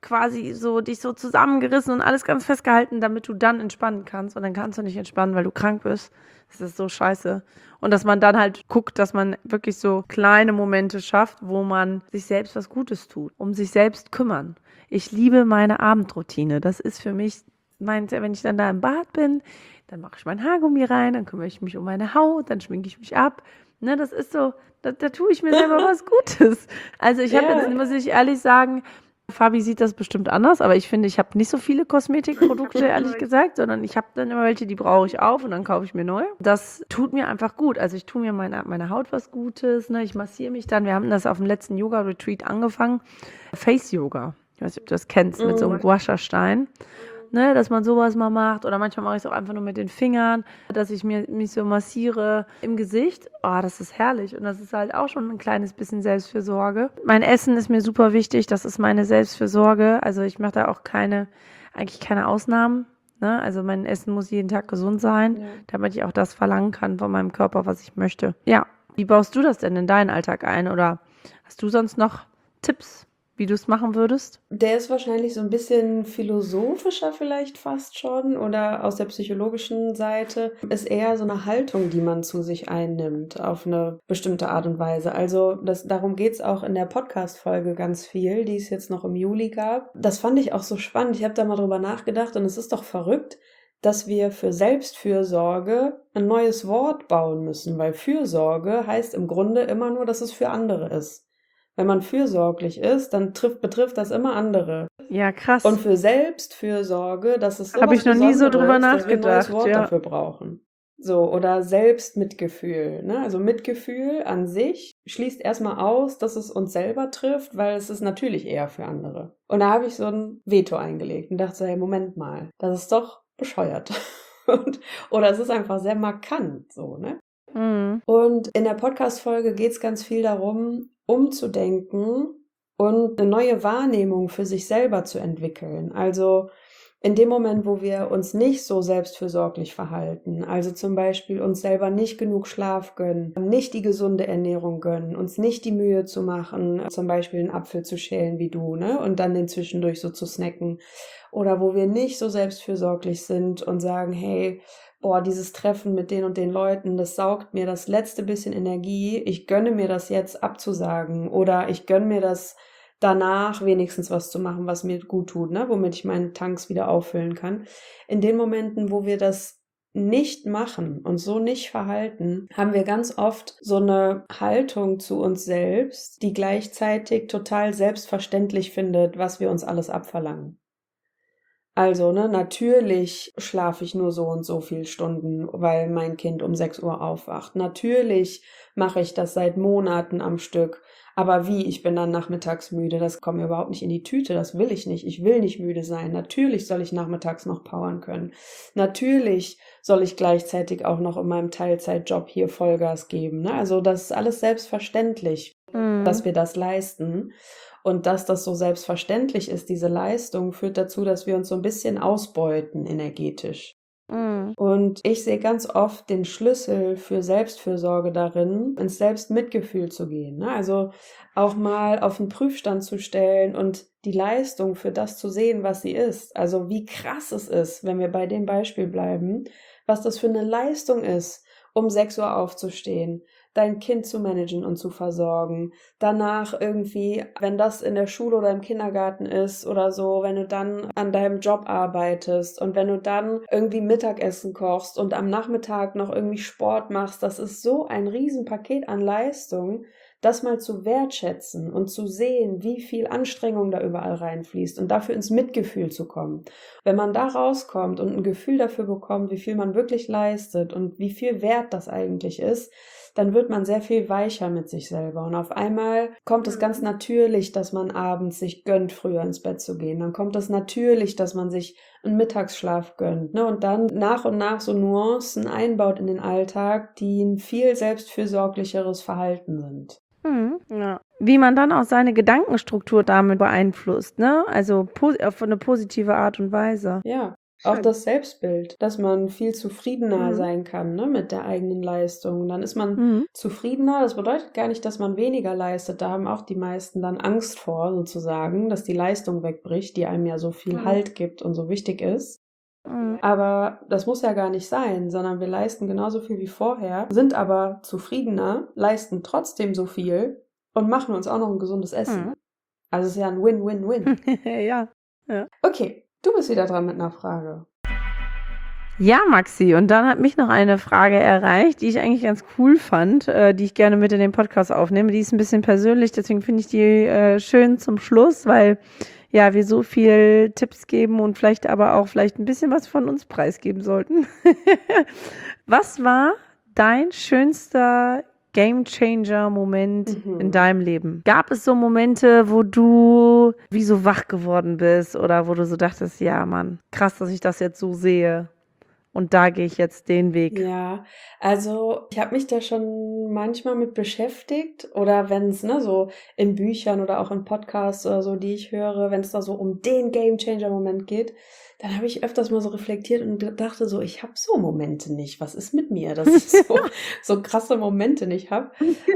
quasi so dich so zusammengerissen und alles ganz festgehalten, damit du dann entspannen kannst. Und dann kannst du nicht entspannen, weil du krank bist. Das ist so scheiße. Und dass man dann halt guckt, dass man wirklich so kleine Momente schafft, wo man sich selbst was Gutes tut, um sich selbst kümmern. Ich liebe meine Abendroutine. Das ist für mich, wenn ich dann da im Bad bin, dann mache ich mein Haargummi rein, dann kümmere ich mich um meine Haut, dann schminke ich mich ab. Ne, das ist so, da tue ich mir selber was Gutes. Also ich habe jetzt, muss ich ehrlich sagen, Fabi sieht das bestimmt anders, aber ich finde, ich habe nicht so viele Kosmetikprodukte, ehrlich gesagt, sondern ich habe dann immer welche, die brauche ich auf und dann kaufe ich mir neue. Das tut mir einfach gut. Also ich tue mir meine Haut was Gutes, ne? Ich massiere mich dann. Wir haben das auf dem letzten Yoga-Retreat angefangen. Face-Yoga. Ich weiß nicht, ob du das kennst, mit so einem Guasha-Stein. Ne, dass man sowas mal macht oder manchmal mache ich es auch einfach nur mit den Fingern, dass ich mich so massiere im Gesicht. Oh, das ist herrlich und das ist halt auch schon ein kleines bisschen Selbstfürsorge. Mein Essen ist mir super wichtig, das ist meine Selbstfürsorge. Also ich mache da auch eigentlich keine Ausnahmen. Ne? Also mein Essen muss jeden Tag gesund sein, damit ich auch das verlangen kann von meinem Körper, was ich möchte. Ja, wie baust du das denn in deinen Alltag ein oder hast du sonst noch Tipps, wie du es machen würdest? Der ist wahrscheinlich so ein bisschen philosophischer vielleicht fast schon oder aus der psychologischen Seite ist eher so eine Haltung, die man zu sich einnimmt auf eine bestimmte Art und Weise. Also darum geht's auch in der Podcast-Folge ganz viel, die es jetzt noch im Juli gab. Das fand ich auch so spannend. Ich habe da mal drüber nachgedacht und es ist doch verrückt, dass wir für Selbstfürsorge ein neues Wort bauen müssen, weil Fürsorge heißt im Grunde immer nur, dass es für andere ist. Wenn man fürsorglich ist, dann betrifft das immer andere. Ja, krass. Und für Selbstfürsorge, das ist sowas Habe ich noch nie so drüber nachgedacht, dass wir ein neues Wort dafür brauchen. So, oder Selbstmitgefühl. Ne? Also Mitgefühl an sich schließt erstmal aus, dass es uns selber trifft, weil es ist natürlich eher für andere. Und da habe ich so ein Veto eingelegt und dachte so, hey, Moment mal, das ist doch bescheuert. Oder es ist einfach sehr markant, so, ne? Mhm. Und in der Podcast-Folge geht es ganz viel darum, umzudenken und eine neue Wahrnehmung für sich selber zu entwickeln. Also in dem Moment, wo wir uns nicht so selbstfürsorglich verhalten, also zum Beispiel uns selber nicht genug Schlaf gönnen, nicht die gesunde Ernährung gönnen, uns nicht die Mühe zu machen, zum Beispiel einen Apfel zu schälen wie du, ne, und dann den zwischendurch so zu snacken, oder wo wir nicht so selbstfürsorglich sind und sagen, hey, boah, dieses Treffen mit den und den Leuten, das saugt mir das letzte bisschen Energie, ich gönne mir das jetzt abzusagen oder ich gönne mir das danach wenigstens was zu machen, was mir gut tut, ne, womit ich meine Tanks wieder auffüllen kann. In den Momenten, wo wir das nicht machen und so nicht verhalten, haben wir ganz oft so eine Haltung zu uns selbst, die gleichzeitig total selbstverständlich findet, was wir uns alles abverlangen. Also, ne, natürlich schlafe ich nur so und so viele Stunden, weil mein Kind um 6 Uhr aufwacht. Natürlich mache ich das seit Monaten am Stück. Aber wie, ich bin dann nachmittags müde, das kommt mir überhaupt nicht in die Tüte, das will ich nicht. Ich will nicht müde sein. Natürlich soll ich nachmittags noch powern können. Natürlich soll ich gleichzeitig auch noch in meinem Teilzeitjob hier Vollgas geben. Ne? Also das ist alles selbstverständlich, dass wir das leisten. Und dass das so selbstverständlich ist, diese Leistung, führt dazu, dass wir uns so ein bisschen ausbeuten energetisch. Und ich sehe ganz oft den Schlüssel für Selbstfürsorge darin, ins Selbstmitgefühl zu gehen. Ne? Also auch mal auf den Prüfstand zu stellen und die Leistung für das zu sehen, was sie ist. Also wie krass es ist, wenn wir bei dem Beispiel bleiben, was das für eine Leistung ist, um 6 Uhr aufzustehen, dein Kind zu managen und zu versorgen. Danach irgendwie, wenn das in der Schule oder im Kindergarten ist oder so, wenn du dann an deinem Job arbeitest und wenn du dann irgendwie Mittagessen kochst und am Nachmittag noch irgendwie Sport machst, das ist so ein Riesenpaket an Leistung, das mal zu wertschätzen und zu sehen, wie viel Anstrengung da überall reinfließt und dafür ins Mitgefühl zu kommen. Wenn man da rauskommt und ein Gefühl dafür bekommt, wie viel man wirklich leistet und wie viel wert das eigentlich ist, dann wird man sehr viel weicher mit sich selber. Und auf einmal kommt es ganz natürlich, dass man abends sich gönnt, früher ins Bett zu gehen. Dann kommt es natürlich, dass man sich einen Mittagsschlaf gönnt, ne? Und dann nach und nach so Nuancen einbaut in den Alltag, die ein viel selbstfürsorglicheres Verhalten sind. Ja. Wie man dann auch seine Gedankenstruktur damit beeinflusst, ne? Also auf eine positive Art und Weise. Ja. Auch Schön. das Selbstbild, dass man viel zufriedener Mhm. sein kann, ne, mit der eigenen Leistung. Dann ist man Mhm. zufriedener. Das bedeutet gar nicht, dass man weniger leistet. Da haben auch die meisten dann Angst vor, sozusagen, dass die Leistung wegbricht, die einem ja so viel Mhm. Halt gibt und so wichtig ist. Mhm. Aber das muss ja gar nicht sein, sondern wir leisten genauso viel wie vorher, sind aber zufriedener, leisten trotzdem so viel und machen uns auch noch ein gesundes Essen. Mhm. Also es ist ja ein Win-Win-Win. Ja. Ja. Okay, du bist wieder dran mit einer Frage. Ja, Maxi, und dann hat mich noch eine Frage erreicht, die ich eigentlich ganz cool fand, die ich gerne mit in den Podcast aufnehme. Die ist ein bisschen persönlich, deswegen finde ich die schön zum Schluss, weil ja wir so viel Tipps geben und vielleicht aber auch vielleicht ein bisschen was von uns preisgeben sollten. Was war dein schönster Game-Changer-Moment in deinem Leben? Gab es so Momente, wo du wie so wach geworden bist oder wo du so dachtest, ja, Mann, krass, dass ich das jetzt so sehe? Und da gehe ich jetzt den Weg. Ja, also ich habe mich da schon manchmal mit beschäftigt oder wenn es so in Büchern oder auch in Podcasts oder so, die ich höre, wenn es da so um den Game-Changer-Moment geht, dann habe ich öfters mal so reflektiert und dachte so, ich habe so Momente nicht. Was ist mit mir, dass ich so krasse Momente nicht habe?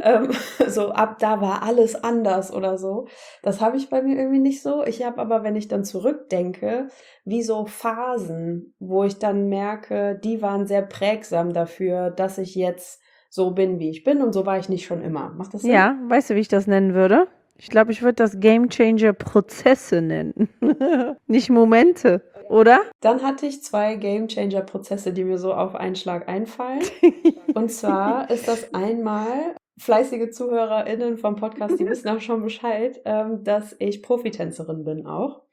So ab da war alles anders oder so. Das habe ich bei mir irgendwie nicht so. Ich habe aber, wenn ich dann zurückdenke, wie so Phasen, wo ich dann merke, die waren sehr prägsam dafür, dass ich jetzt so bin, wie ich bin und so war ich nicht schon immer. Macht das Sinn? Ja, weißt du, wie ich das nennen würde? Ich glaube, ich würde das Game Changer Prozesse nennen. Nicht Momente, oder? Dann hatte ich 2 Game-Changer-Prozesse, die mir so auf einen Schlag einfallen. Und zwar ist das einmal, fleißige ZuhörerInnen vom Podcast, die wissen auch schon Bescheid, dass ich Profitänzerin bin auch.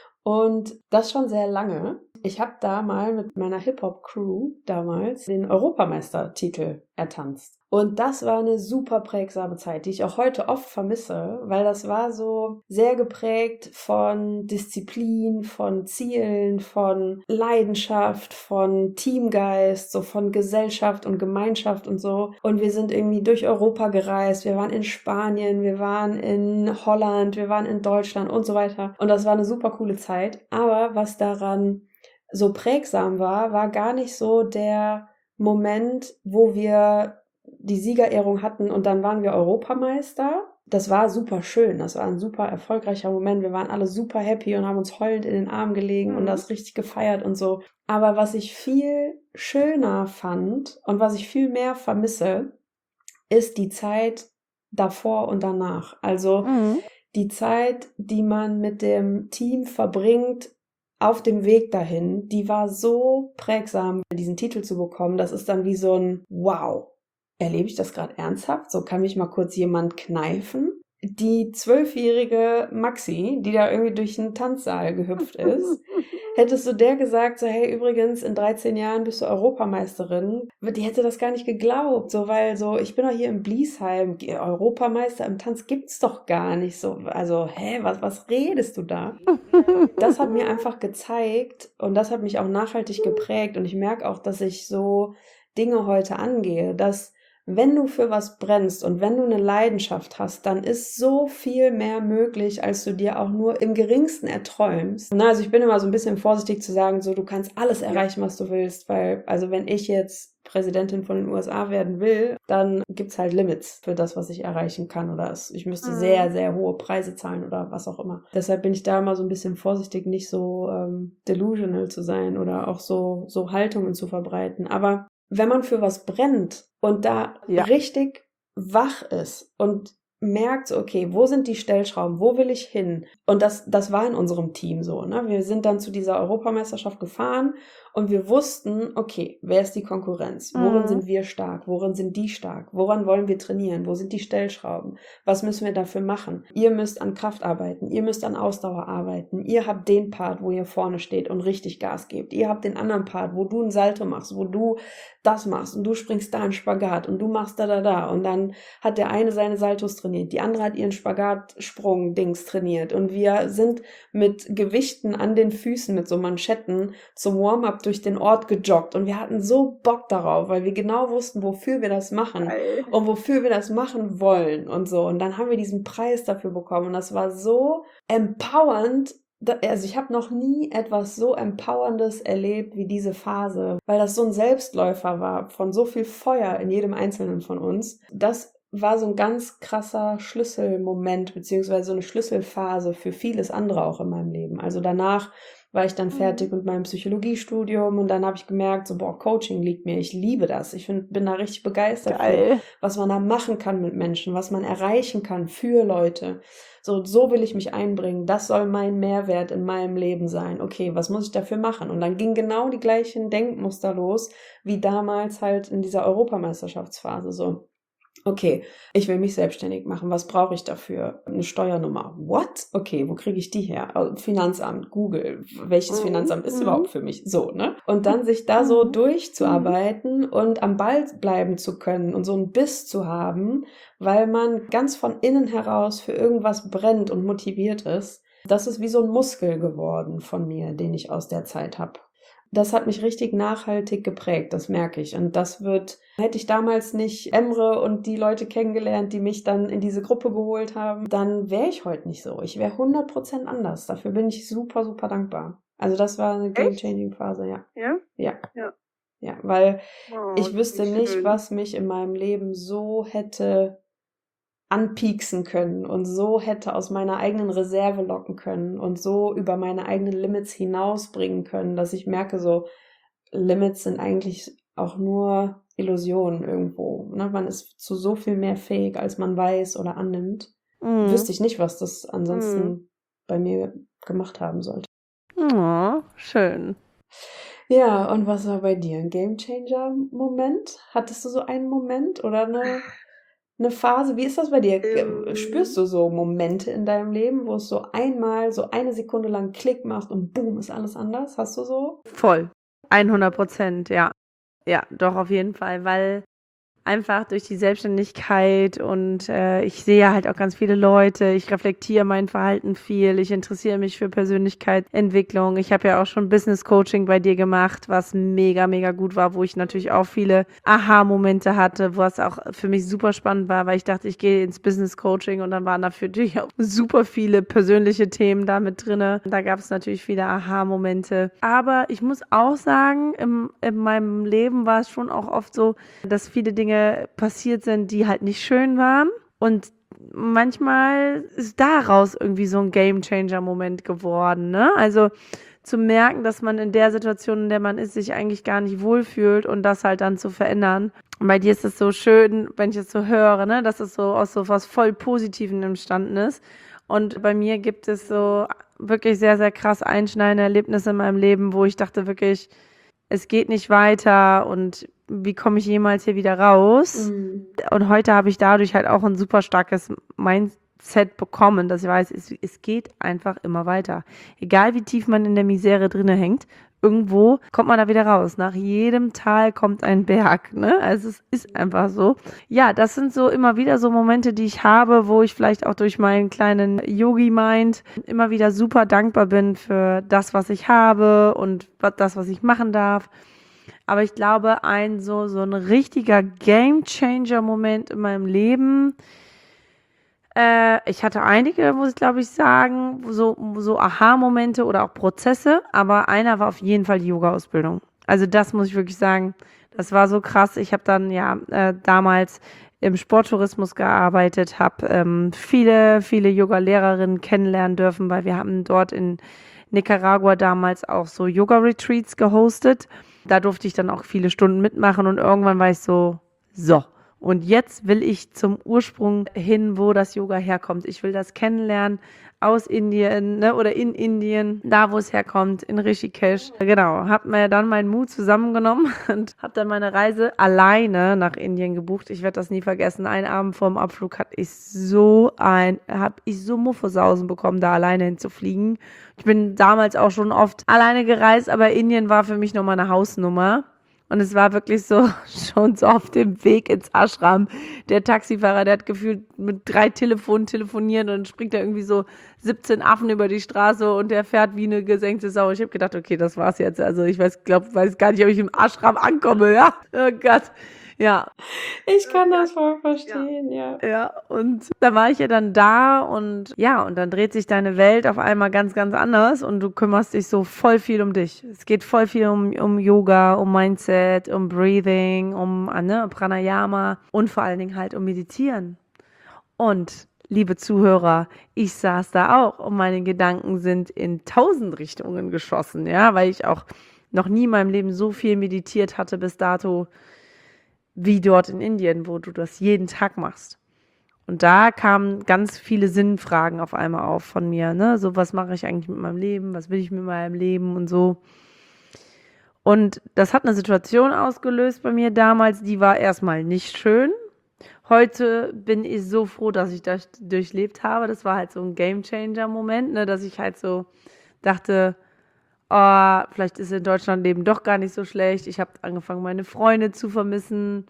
Und das schon sehr lange. Ich habe da mal mit meiner Hip-Hop-Crew damals den Europameistertitel ertanzt. Und das war eine super prägsame Zeit, die ich auch heute oft vermisse, weil das war so sehr geprägt von Disziplin, von Zielen, von Leidenschaft, von Teamgeist, so von Gesellschaft und Gemeinschaft und so. Und wir sind irgendwie durch Europa gereist. Wir waren in Spanien, wir waren in Holland, wir waren in Deutschland und so weiter. Und das war eine super coole Zeit. Aber was daran so prägsam war, war gar nicht so der Moment, wo wir die Siegerehrung hatten und dann waren wir Europameister. Das war super schön, das war ein super erfolgreicher Moment. Wir waren alle super happy und haben uns heulend in den Arm gelegen und das richtig gefeiert und so. Aber was ich viel schöner fand und was ich viel mehr vermisse, ist die Zeit davor und danach. Also die Zeit, die man mit dem Team verbringt, auf dem Weg dahin, die war so prägsam, diesen Titel zu bekommen. Das ist dann wie so ein Wow. Erlebe ich das gerade ernsthaft? So kann mich mal kurz jemand kneifen. Die 12-jährige Maxi, die da irgendwie durch einen Tanzsaal gehüpft ist, hättest du der gesagt, so hey, übrigens, in 13 Jahren bist du Europameisterin, die hätte das gar nicht geglaubt, so, weil so, ich bin doch hier in Bliesheim, Europameister im Tanz gibt's doch gar nicht, so, also, was redest du da? Das hat mir einfach gezeigt und das hat mich auch nachhaltig geprägt und ich merke auch, dass ich so Dinge heute angehe, dass wenn du für was brennst und wenn du eine Leidenschaft hast, dann ist so viel mehr möglich, als du dir auch nur im Geringsten erträumst. Also ich bin immer so ein bisschen vorsichtig zu sagen, so du kannst alles erreichen, was du willst, weil also wenn ich jetzt Präsidentin von den USA werden will, dann gibt's halt Limits für das, was ich erreichen kann oder ich müsste sehr, sehr hohe Preise zahlen oder was auch immer. Deshalb bin ich da immer so ein bisschen vorsichtig, nicht so delusional zu sein oder auch so Haltungen zu verbreiten. Aber wenn man für was brennt und da richtig wach ist und merkt, okay, wo sind die Stellschrauben, wo will ich hin? Und das war in unserem Team so, ne? Wir sind dann zu dieser Europameisterschaft gefahren und wir wussten, okay, wer ist die Konkurrenz? Worin sind wir stark? Worin sind die stark? Woran wollen wir trainieren? Wo sind die Stellschrauben? Was müssen wir dafür machen? Ihr müsst an Kraft arbeiten, ihr müsst an Ausdauer arbeiten, ihr habt den Part, wo ihr vorne steht und richtig Gas gebt. Ihr habt den anderen Part, wo du ein Salto machst, wo du das machst und du springst da einen Spagat und du machst da und dann hat der eine seine Saltos trainiert, die andere hat ihren Spagatsprung-Dings trainiert und wir sind mit Gewichten an den Füßen, mit so Manschetten zum Warm-up durch den Ort gejoggt und wir hatten so Bock darauf, weil wir genau wussten, wofür wir das machen und wofür wir das machen wollen und so und dann haben wir diesen Preis dafür bekommen und das war so empowernd Also ich habe noch nie etwas so Empowerndes erlebt wie diese Phase, weil das so ein Selbstläufer war von so viel Feuer in jedem Einzelnen von uns. Das war so ein ganz krasser Schlüsselmoment beziehungsweise so eine Schlüsselphase für vieles andere auch in meinem Leben. Also danach war ich dann fertig mit meinem Psychologiestudium und dann habe ich gemerkt, so Coaching liegt mir, ich liebe das. Ich bin da richtig begeistert für, was man da machen kann mit Menschen, was man erreichen kann für Leute. So will ich mich einbringen. Das soll mein Mehrwert in meinem Leben sein. Okay, was muss ich dafür machen? Und dann ging genau die gleichen Denkmuster los, wie damals halt in dieser Europameisterschaftsphase so. Okay, ich will mich selbstständig machen. Was brauche ich dafür? Eine Steuernummer. What? Okay, wo kriege ich die her? Finanzamt, Google. Welches Finanzamt ist überhaupt für mich? So, ne? Und dann sich da so durchzuarbeiten und am Ball bleiben zu können und so einen Biss zu haben, weil man ganz von innen heraus für irgendwas brennt und motiviert ist. Das ist wie so ein Muskel geworden von mir, den ich aus der Zeit habe. Das hat mich richtig nachhaltig geprägt, das merke ich. Und hätte ich damals nicht Emre und die Leute kennengelernt, die mich dann in diese Gruppe geholt haben, dann wäre ich heute nicht so. Ich wäre 100% anders. Dafür bin ich super, super dankbar. Also das war eine Game-Changing-Phase, ja. Ja? Ja, weil ich wüsste nicht, was mich in meinem Leben so hätte anpieksen können und so hätte aus meiner eigenen Reserve locken können und so über meine eigenen Limits hinausbringen können, dass ich merke, so Limits sind eigentlich auch nur Illusionen irgendwo. Ne? Man ist zu so viel mehr fähig, als man weiß oder annimmt. Wüsste ich nicht, was das ansonsten bei mir gemacht haben sollte. Oh, schön. Ja, und was war bei dir ein Gamechanger-Moment? Hattest du so einen Moment oder eine Phase? Wie ist das bei dir? Spürst du so Momente in deinem Leben, wo es so einmal, so eine Sekunde lang Klick macht und boom, ist alles anders? Hast du so? Voll. 100%, ja. Ja, doch, auf jeden Fall, weil einfach durch die Selbstständigkeit und ich sehe halt auch ganz viele Leute, ich reflektiere mein Verhalten viel, ich interessiere mich für Persönlichkeitsentwicklung. Ich habe ja auch schon Business Coaching bei dir gemacht, was mega, mega gut war, wo ich natürlich auch viele Aha-Momente hatte, was auch für mich super spannend war, weil ich dachte, ich gehe ins Business Coaching und dann waren da natürlich auch super viele persönliche Themen da mit drinne. Da gab es natürlich viele Aha-Momente. Aber ich muss auch sagen, in meinem Leben war es schon auch oft so, dass viele Dinge passiert sind, die halt nicht schön waren. Und manchmal ist daraus irgendwie so ein Game-Changer-Moment geworden, ne? Also zu merken, dass man in der Situation, in der man ist, sich eigentlich gar nicht wohlfühlt und das halt dann zu verändern. Und bei dir ist es so schön, wenn ich es so höre, ne, dass es so aus so was voll Positivem entstanden ist. Und bei mir gibt es so wirklich sehr, sehr krass einschneidende Erlebnisse in meinem Leben, wo ich dachte wirklich, es geht nicht weiter und wie komme ich jemals hier wieder raus? Und heute habe ich dadurch halt auch ein super starkes Mindset bekommen, dass ich weiß, es geht einfach immer weiter. Egal wie tief man in der Misere drinne hängt, irgendwo kommt man da wieder raus. Nach jedem Tal kommt ein Berg, ne? Also es ist einfach so. Ja, das sind so immer wieder so Momente, die ich habe, wo ich vielleicht auch durch meinen kleinen Yogi-Mind immer wieder super dankbar bin für das, was ich habe und das, was ich machen darf. Aber ich glaube, so ein richtiger Game-Changer-Moment in meinem Leben, ich hatte einige, muss ich glaube ich sagen, so Aha-Momente oder auch Prozesse, aber einer war auf jeden Fall die Yoga-Ausbildung. Also das muss ich wirklich sagen, das war so krass. Ich habe dann damals im Sporttourismus gearbeitet, habe viele Yoga-Lehrerinnen kennenlernen dürfen, weil wir haben dort in Nicaragua damals auch so Yoga-Retreats gehostet. Da durfte ich dann auch viele Stunden mitmachen und irgendwann war ich so, und jetzt will ich zum Ursprung hin, wo das Yoga herkommt. Ich will das kennenlernen aus Indien, ne, oder in Indien, da wo es herkommt, in Rishikesh. Genau, habe mir dann meinen Mut zusammengenommen und habe dann meine Reise alleine nach Indien gebucht. Ich werde das nie vergessen. Einen Abend vorm Abflug habe ich so Muffesausen bekommen, da alleine hinzufliegen. Ich bin damals auch schon oft alleine gereist, aber Indien war für mich nochmal eine Hausnummer. Und es war wirklich so, schon so auf dem Weg ins Ashram. Der Taxifahrer, der hat gefühlt mit 3 Telefonen telefoniert und dann springt da irgendwie so 17 Affen über die Straße und der fährt wie eine gesenkte Sau. Ich habe gedacht, okay, das war's jetzt. Also ich weiß gar nicht, ob ich im Ashram ankomme, ja. Oh Gott. Ja. Ich kann das voll verstehen, ja. Ja, und da war ich ja dann da und ja, und dann dreht sich deine Welt auf einmal ganz, ganz anders und du kümmerst dich so voll viel um dich. Es geht voll viel um Yoga, um Mindset, um Breathing, um Pranayama und vor allen Dingen halt um Meditieren. Und liebe Zuhörer, ich saß da auch und meine Gedanken sind in 1000 Richtungen geschossen, ja, weil ich auch noch nie in meinem Leben so viel meditiert hatte bis dato wie dort in Indien, wo du das jeden Tag machst. Und da kamen ganz viele Sinnfragen auf einmal auf von mir, ne? So, was mache ich eigentlich mit meinem Leben? Was will ich mit meinem Leben und so. Und das hat eine Situation ausgelöst bei mir damals, die war erstmal nicht schön. Heute bin ich so froh, dass ich das durchlebt habe. Das war halt so ein Game-Changer-Moment, ne? Dass ich halt so dachte, oh, vielleicht ist in Deutschland Leben doch gar nicht so schlecht. Ich habe angefangen, meine Freunde zu vermissen,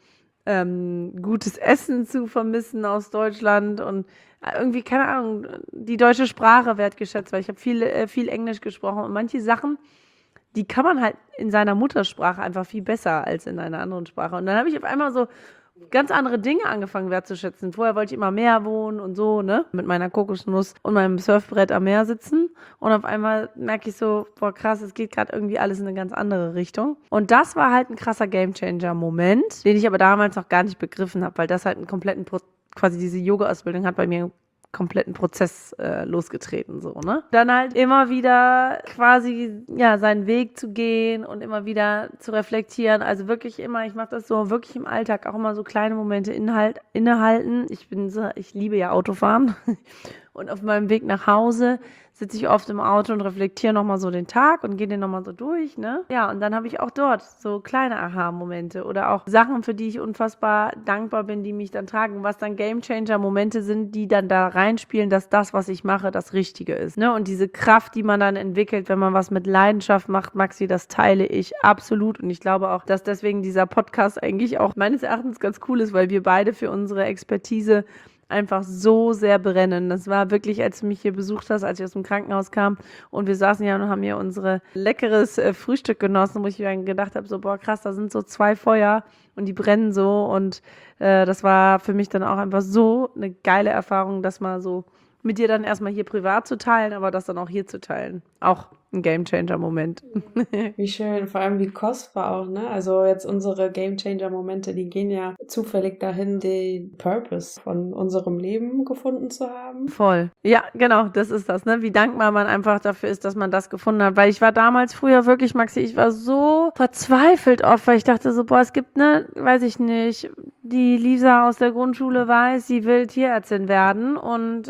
gutes Essen zu vermissen aus Deutschland und irgendwie, keine Ahnung, die deutsche Sprache wertgeschätzt, weil ich habe viel Englisch gesprochen und manche Sachen, die kann man halt in seiner Muttersprache einfach viel besser als in einer anderen Sprache. Und dann habe ich auf einmal so ganz andere Dinge angefangen wertzuschätzen. Vorher wollte ich immer mehr wohnen und so, ne? Mit meiner Kokosnuss und meinem Surfbrett am Meer sitzen. Und auf einmal merke ich so, boah krass, es geht gerade irgendwie alles in eine ganz andere Richtung. Und das war halt ein krasser Gamechanger-Moment, den ich aber damals noch gar nicht begriffen habe, weil das halt einen kompletten, quasi diese Yoga-Ausbildung hat bei mir kompletten Prozess losgetreten, so, ne? Dann halt immer wieder quasi, ja, seinen Weg zu gehen und immer wieder zu reflektieren. Also wirklich immer, ich mache das so wirklich im Alltag, auch immer so kleine Momente innehalten. Ich liebe ja Autofahren. Und auf meinem Weg nach Hause sitze ich oft im Auto und reflektiere nochmal so den Tag und gehe den nochmal so durch, ne? Ja, und dann habe ich auch dort so kleine Aha-Momente oder auch Sachen, für die ich unfassbar dankbar bin, die mich dann tragen, was dann Game-Changer-Momente sind, die dann da reinspielen, dass das, was ich mache, das Richtige ist, ne? Und diese Kraft, die man dann entwickelt, wenn man was mit Leidenschaft macht, Maxi, das teile ich absolut und ich glaube auch, dass deswegen dieser Podcast eigentlich auch meines Erachtens ganz cool ist, weil wir beide für unsere Expertise einfach so sehr brennen. Das war wirklich, als du mich hier besucht hast, als ich aus dem Krankenhaus kam und wir saßen ja und haben hier unser leckeres Frühstück genossen, wo ich mir gedacht habe, so boah krass, da sind so 2 Feuer und die brennen so und das war für mich dann auch einfach so eine geile Erfahrung, das mal so mit dir dann erstmal hier privat zu teilen, aber das dann auch hier zu teilen. Auch ein Gamechanger-Moment. Wie schön, vor allem wie kostbar auch, ne? Also jetzt unsere Gamechanger-Momente, die gehen ja zufällig dahin, den Purpose von unserem Leben gefunden zu haben. Voll. Ja, genau, das ist das, ne? Wie dankbar man einfach dafür ist, dass man das gefunden hat. Weil ich war damals früher wirklich, Maxi, ich war so verzweifelt oft, weil ich dachte so, boah, es gibt, ne, weiß ich nicht, die Lisa aus der Grundschule weiß, sie will Tierärztin werden und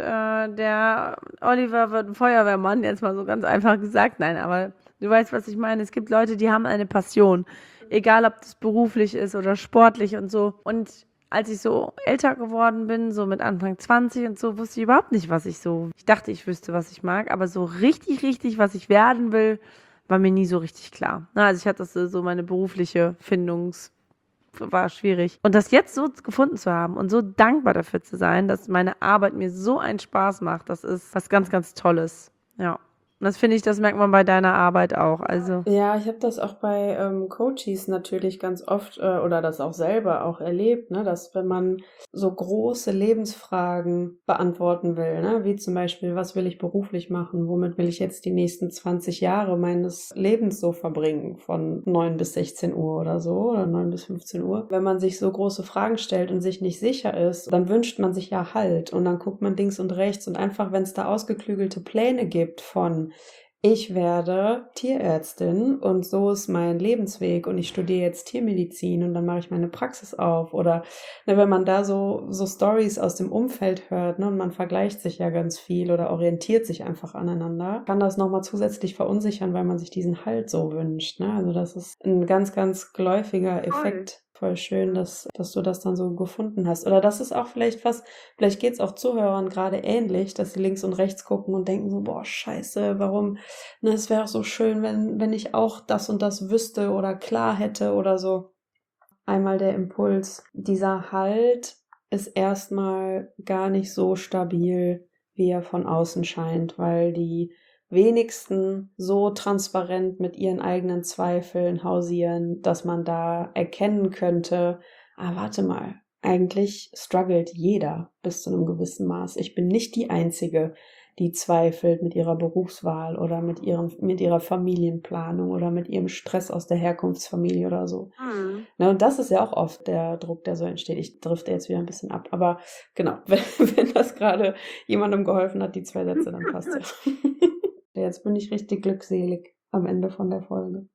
der Oliver wird ein Feuerwehrmann, jetzt mal so ganz einfach gesagt. Nein, aber du weißt, was ich meine. Es gibt Leute, die haben eine Passion, egal ob das beruflich ist oder sportlich und so. Und als ich so älter geworden bin, so mit Anfang 20 und so, wusste ich überhaupt nicht, ich dachte, ich wüsste, was ich mag, aber so richtig, was ich werden will, war mir nie so richtig klar. Also ich hatte so meine berufliche war schwierig. Und das jetzt so gefunden zu haben und so dankbar dafür zu sein, dass meine Arbeit mir so einen Spaß macht, das ist was ganz, ganz Tolles. Ja. Und das finde ich, das merkt man bei deiner Arbeit auch. Also. Ja, ich habe das auch bei Coaches natürlich ganz oft oder das auch selber auch erlebt, ne, dass wenn man so große Lebensfragen beantworten will, ne, wie zum Beispiel, was will ich beruflich machen, womit will ich jetzt die nächsten 20 Jahre meines Lebens so verbringen, von 9 bis 16 Uhr oder so, oder 9 bis 15 Uhr. Wenn man sich so große Fragen stellt und sich nicht sicher ist, dann wünscht man sich ja Halt und dann guckt man links und rechts und einfach, wenn es da ausgeklügelte Pläne gibt von ich werde Tierärztin und so ist mein Lebensweg und ich studiere jetzt Tiermedizin und dann mache ich meine Praxis auf. Oder ne, wenn man da so Stories aus dem Umfeld hört, ne, und man vergleicht sich ja ganz viel oder orientiert sich einfach aneinander, kann das nochmal zusätzlich verunsichern, weil man sich diesen Halt so wünscht. Ne? Also das ist ein ganz, ganz geläufiger Effekt. Voll schön, dass du das dann so gefunden hast. Oder das ist auch vielleicht geht es auch Zuhörern gerade ähnlich, dass sie links und rechts gucken und denken so, boah, scheiße, warum, ne, es wäre auch so schön, wenn ich auch das und das wüsste oder klar hätte oder so. Einmal der Impuls, dieser Halt ist erstmal gar nicht so stabil, wie er von außen scheint, weil die wenigsten so transparent mit ihren eigenen Zweifeln hausieren, dass man da erkennen könnte, warte mal, eigentlich struggelt jeder bis zu einem gewissen Maß. Ich bin nicht die Einzige, die zweifelt mit ihrer Berufswahl oder mit ihrer Familienplanung oder mit ihrem Stress aus der Herkunftsfamilie oder so. Na, und das ist ja auch oft der Druck, der so entsteht. Ich drifte jetzt wieder ein bisschen ab, aber genau, wenn das gerade jemandem geholfen hat, die 2 Sätze, dann passt ja. Jetzt bin ich richtig glückselig am Ende von der Folge.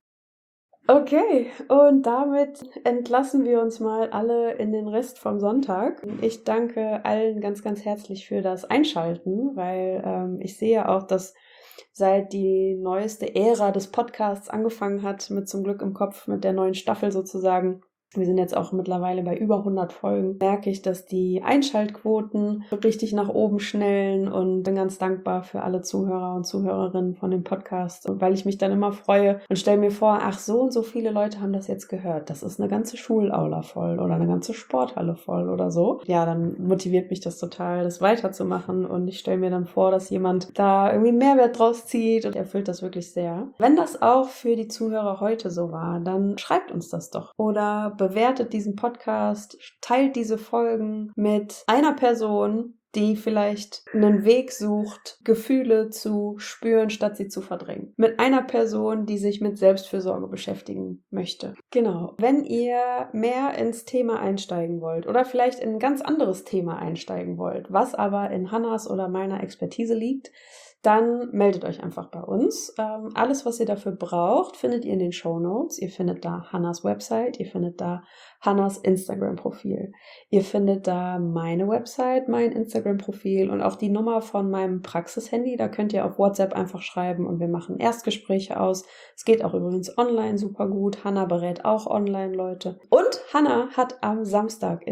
Okay, und damit entlassen wir uns mal alle in den Rest vom Sonntag. Ich danke allen ganz, ganz herzlich für das Einschalten, weil ich sehe auch, dass seit die neueste Ära des Podcasts angefangen hat, mit Zum Glück im Kopf, mit der neuen Staffel sozusagen, wir sind jetzt auch mittlerweile bei über 100 Folgen, merke ich, dass die Einschaltquoten richtig nach oben schnellen und bin ganz dankbar für alle Zuhörer und Zuhörerinnen von dem Podcast. Und weil ich mich dann immer freue und stelle mir vor, ach, so und so viele Leute haben das jetzt gehört. Das ist eine ganze Schulaula voll oder eine ganze Sporthalle voll oder so. Ja, dann motiviert mich das total, das weiterzumachen und ich stelle mir dann vor, dass jemand da irgendwie Mehrwert draus zieht und erfüllt das wirklich sehr. Wenn das auch für die Zuhörer heute so war, dann schreibt uns das doch oder bewertet diesen Podcast, teilt diese Folgen mit einer Person, die vielleicht einen Weg sucht, Gefühle zu spüren, statt sie zu verdrängen. Mit einer Person, die sich mit Selbstfürsorge beschäftigen möchte. Genau. Wenn ihr mehr ins Thema einsteigen wollt oder vielleicht in ein ganz anderes Thema einsteigen wollt, was aber in Hannas oder meiner Expertise liegt, dann meldet euch einfach bei uns. Alles, was ihr dafür braucht, findet ihr in den Shownotes. Ihr findet da Hannas Website, ihr findet da Hannas Instagram-Profil. Ihr findet da meine Website, mein Instagram-Profil und auch die Nummer von meinem Praxis-Handy. Da könnt ihr auf WhatsApp einfach schreiben und wir machen Erstgespräche aus. Es geht auch übrigens online super gut. Hanna berät auch online Leute. Und Hanna hat am Samstag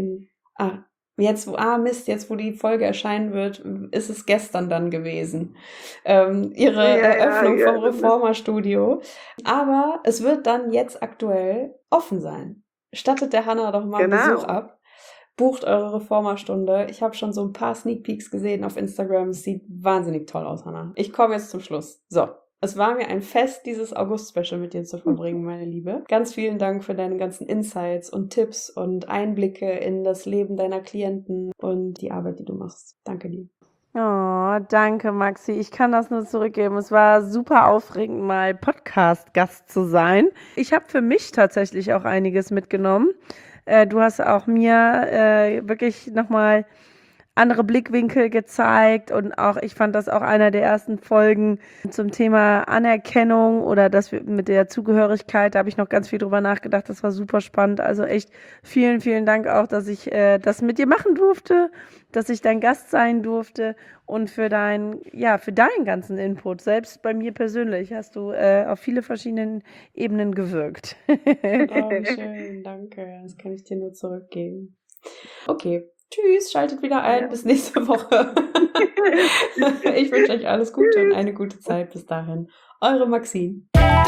jetzt, wo die Folge erscheinen wird, ist es gestern dann gewesen. Ihre Eröffnung vom Reformer-Studio. Aber es wird dann jetzt aktuell offen sein. Stattet der Hanna doch mal einen Besuch ab. Bucht eure Reformerstunde. Ich habe schon so ein paar Sneak Peeks gesehen auf Instagram. Es sieht wahnsinnig toll aus, Hanna. Ich komme jetzt zum Schluss. So. Es war mir ein Fest, dieses August-Special mit dir zu verbringen, meine Liebe. Ganz vielen Dank für deine ganzen Insights und Tipps und Einblicke in das Leben deiner Klienten und die Arbeit, die du machst. Danke dir. Oh, danke, Maxi. Ich kann das nur zurückgeben. Es war super aufregend, mal Podcast-Gast zu sein. Ich habe für mich tatsächlich auch einiges mitgenommen. Du hast auch mir wirklich nochmal andere Blickwinkel gezeigt und auch, ich fand das auch einer der ersten Folgen zum Thema Anerkennung oder das mit der Zugehörigkeit, da habe ich noch ganz viel drüber nachgedacht, das war super spannend, also echt vielen, vielen Dank auch, dass ich das mit dir machen durfte, dass ich dein Gast sein durfte und für deinen ganzen Input, selbst bei mir persönlich hast du auf viele verschiedenen Ebenen gewirkt. Oh, schön, danke, das kann ich dir nur zurückgeben. Okay. Tschüss, schaltet wieder ein, bis nächste Woche. Ich wünsche euch alles Gute und eine gute Zeit bis dahin. Eure Maxine.